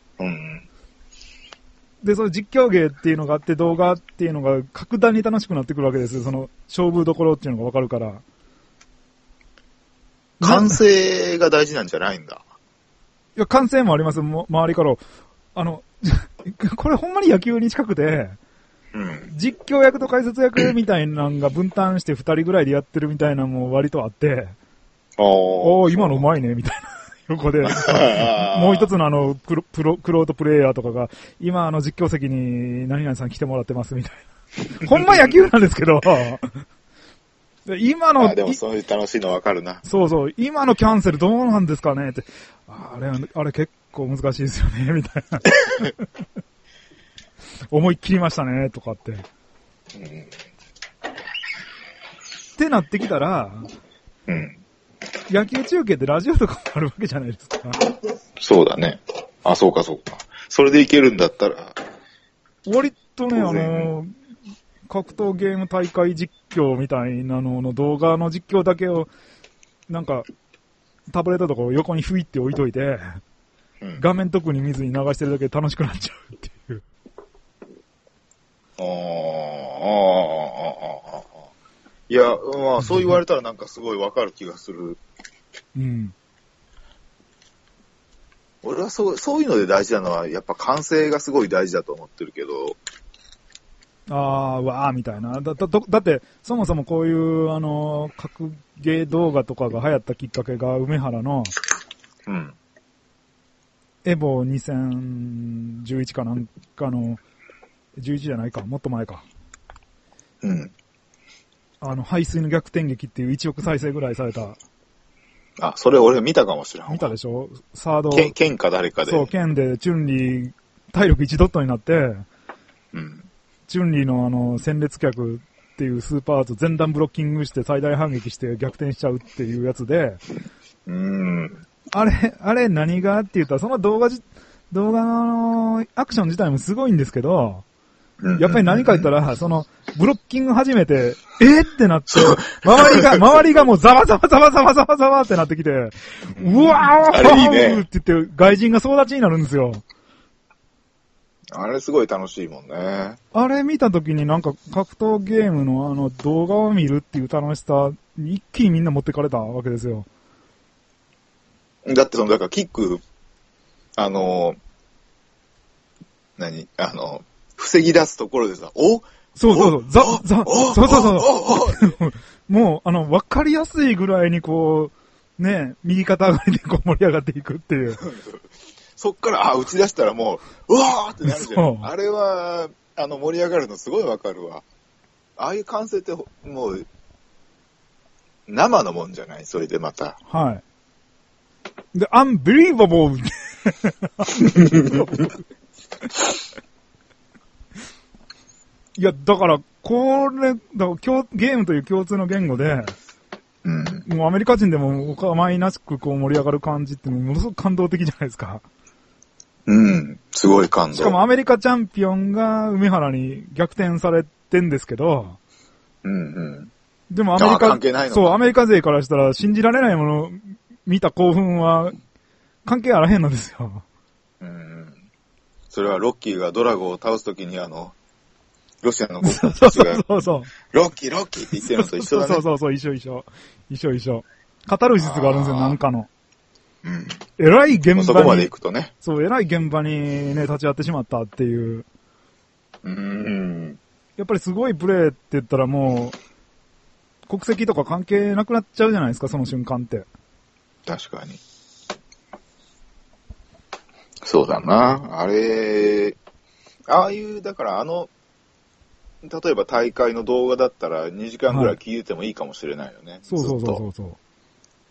Speaker 1: で、その実況芸っていうのがあって、動画っていうのが格段に楽しくなってくるわけですよ。その、勝負どころっていうのがわかるから。
Speaker 2: 完成が大事なんじゃないんだ。
Speaker 1: いや、完成もあります。周りから。これほんまに野球に近くて、実況役と解説役みたいなのが分担して2人ぐらいでやってるみたいなのも割とあって、今のうまいね、みたいな。横で。もう一つのクロートプレイヤーとかが、今実況席に何々さん来てもらってます、みたいな。ほんま野球なんですけど、今の、
Speaker 2: でもそういう楽しいのわかるな。
Speaker 1: そう、今のキャンセルどうなんですかねって、あれ結構難しいですよね、みたいな。思いっきりましたね、とかって。ってなってきたら、野球中継ってラジオとかもあるわけじゃないですか。
Speaker 2: そうだね。そうか。それでいけるんだったら。
Speaker 1: 割とね、格闘ゲーム大会実況みたいなのの動画の実況だけを、なんか、タブレットとかを横にふいって置いといて、画面特に見ずに流してるだけで楽しくなっちゃうっていう。
Speaker 2: いや、まあ、そう言われたらなんかすごいわかる気がする。
Speaker 1: うん。
Speaker 2: 俺はそういうので大事なのは、やっぱ完成がすごい大事だと思ってるけど。
Speaker 1: わーみたいな。だって、そもそもこういう、格ゲー動画とかが流行ったきっかけが、梅原の、
Speaker 2: うん。
Speaker 1: エボ2011かなんかの、11じゃないか、もっと前か。
Speaker 2: うん。
Speaker 1: 排水の逆転劇っていう1億再生ぐらいされた。
Speaker 2: あ、それ俺見たかもしれん。
Speaker 1: 見たでしょ？サード。
Speaker 2: 剣か誰かで。
Speaker 1: そう、剣で、チュンリー、体力1ドットになって、
Speaker 2: うん。
Speaker 1: チュンリーの戦列脚っていうスーパーアーツ全弾ブロッキングして最大反撃して逆転しちゃうっていうやつで、あれ何がって言ったら、その動画のアクション自体もすごいんですけど、やっぱり何か言ったら、ブロッキング始めて、ってなって、周りがもうザワザワってなってきて、うわーって言って、外人が総立ちになるんですよ。
Speaker 2: あれすごい楽しいもんね。
Speaker 1: あれ見たときになんか格闘ゲームの動画を見るっていう楽しさに一気にみんな持ってかれたわけですよ。
Speaker 2: だってだからキック、防ぎ出すところでさ、
Speaker 1: そうもう、わかりやすいぐらいにこう、ね、右肩上がりでこう盛り上がっていくっていう。
Speaker 2: そっから、打ち出したらもう、うわーってなるじゃん。あれは、盛り上がるのすごいわかるわ。ああいう感性って、もう、生のもんじゃない？それでまた。
Speaker 1: はい。で、unbelievable! いや、だから、ゲームという共通の言語で、もうアメリカ人でもお構いなしくこう盛り上がる感じってものすごく感動的じゃないですか。
Speaker 2: すごい感動。
Speaker 1: しかもアメリカチャンピオンが梅原に逆転されてんですけど、でも
Speaker 2: 関係ないの？
Speaker 1: そう、アメリカ勢からしたら信じられないものを見た興奮は関係あらへんのですよ。
Speaker 2: それはロッキーがドラゴンを倒すときにロシアの国たちがロッキーって言ってるのと一緒だね。
Speaker 1: そう、一緒。カタルシスがあるんですよ、なんかの。偉い現場に。
Speaker 2: そこまで行くとね。
Speaker 1: そう、偉い現場にね、立ち会ってしまったっていう。やっぱりすごいプレーって言ったらもう、国籍とか関係なくなっちゃうじゃないですか、その瞬間って。
Speaker 2: 確かに。そうだな。ああいう、だから例えば大会の動画だったら2時間ぐらい聞いててもいいかもしれないよね。
Speaker 1: そう。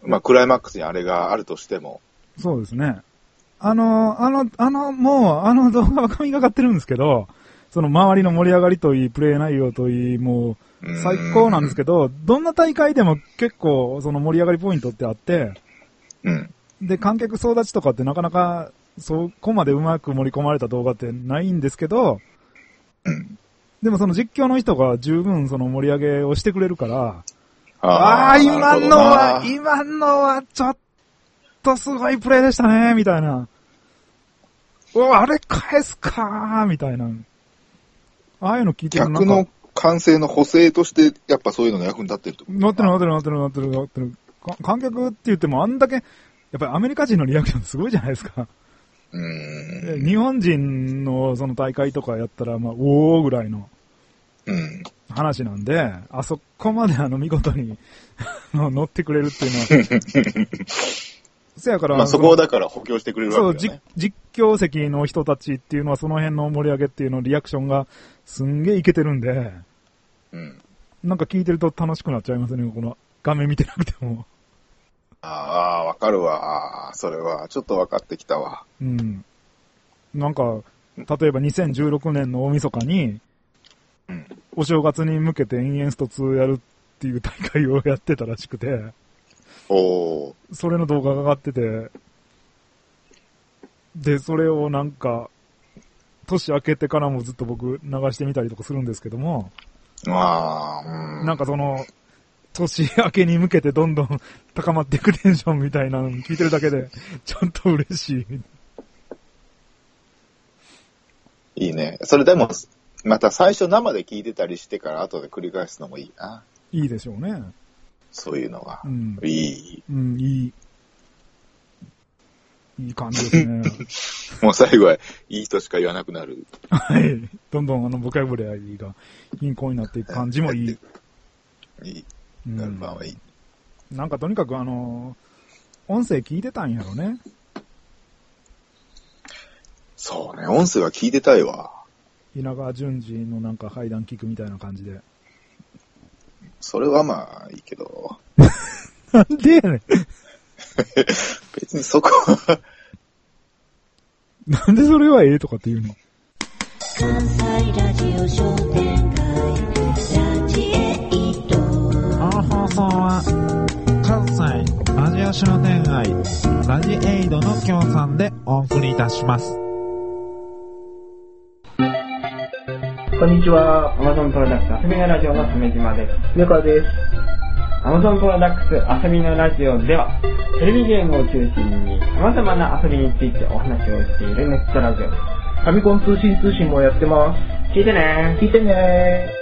Speaker 2: まあ、クライマックスにあれがあるとしても。
Speaker 1: そうですね。もう、動画は神がかってるんですけど、その周りの盛り上がりといい、プレイ内容といい、もう、最高なんですけど、どんな大会でも結構、その盛り上がりポイントってあって、で、観客総立ちとかってなかなか、そこまでうまく盛り込まれた動画ってないんですけど、でもその実況の人が十分その盛り上げをしてくれるから、今のはちょっとすごいプレーでしたね、みたいな。あれ返すかー、みたいな。ああいうの聞いてる
Speaker 2: 逆の完成の補正として、やっぱそういうのが役に立ってるってこと？
Speaker 1: なってる。観客って言ってもあんだけ、やっぱりアメリカ人のリアクションすごいじゃないですか。日本人のその大会とかやったら、まあ、おーぐらいの話なんで、あそこまで見事に乗ってくれるっていうのは、せやから、
Speaker 2: まあそこをだから補強してくれるわけだよね。
Speaker 1: そう、実況席の人たちっていうのはその辺の盛り上げっていうのリアクションがすんげえいけてるんで、なんか聞いてると楽しくなっちゃいますね、この画面見てなくても。
Speaker 2: わかるわ。それは、ちょっと分かってきたわ。
Speaker 1: なんか、例えば2016年の大晦日に、お正月に向けて延々スト2やるっていう大会をやってたらしくて、それの動画が上がってて、で、それをなんか、年明けてからもずっと僕流してみたりとかするんですけども、なんかその、年明けに向けてどんどん高まっていくテンションみたいなの聞いてるだけで、ちょっと嬉しい。
Speaker 2: いいね。それでも、また最初生で聞いてたりしてから後で繰り返すのもいいな。
Speaker 1: いいでしょうね。
Speaker 2: そういうのが。いい。
Speaker 1: いい感じですね。
Speaker 2: もう最後はいいとしか言わなくなる。
Speaker 1: はい。どんどんボキャブラリーが貧困になっていく感じもいい。
Speaker 2: いい。ガルパンはいい。
Speaker 1: なんかとにかく音声聞いてたんやろね。
Speaker 2: そうね、音声は聞いてたいわ。
Speaker 1: 稲川淳二のなんか階段聞くみたいな感じで。
Speaker 2: それはまあいいけど。
Speaker 1: なんでやねん。
Speaker 2: 別にそこは。
Speaker 1: なんでそれはええとかって言うの？
Speaker 3: 関西ラジオ商店会ラジエイト。
Speaker 4: この放送は関西ラジオ商店街ラジエイドの協賛でお送りいたします。
Speaker 5: こんにちは。Amazon プロダクツ遊びのラジオの鮫島です。
Speaker 6: 上川です。
Speaker 5: Amazon プロダクツ遊びのラジオでは、テレビゲームを中心に様々な遊びについてお話をしているネットラジオです。
Speaker 6: ファミコン通信もやってます。
Speaker 5: 聞いてね。
Speaker 6: 聞いてね。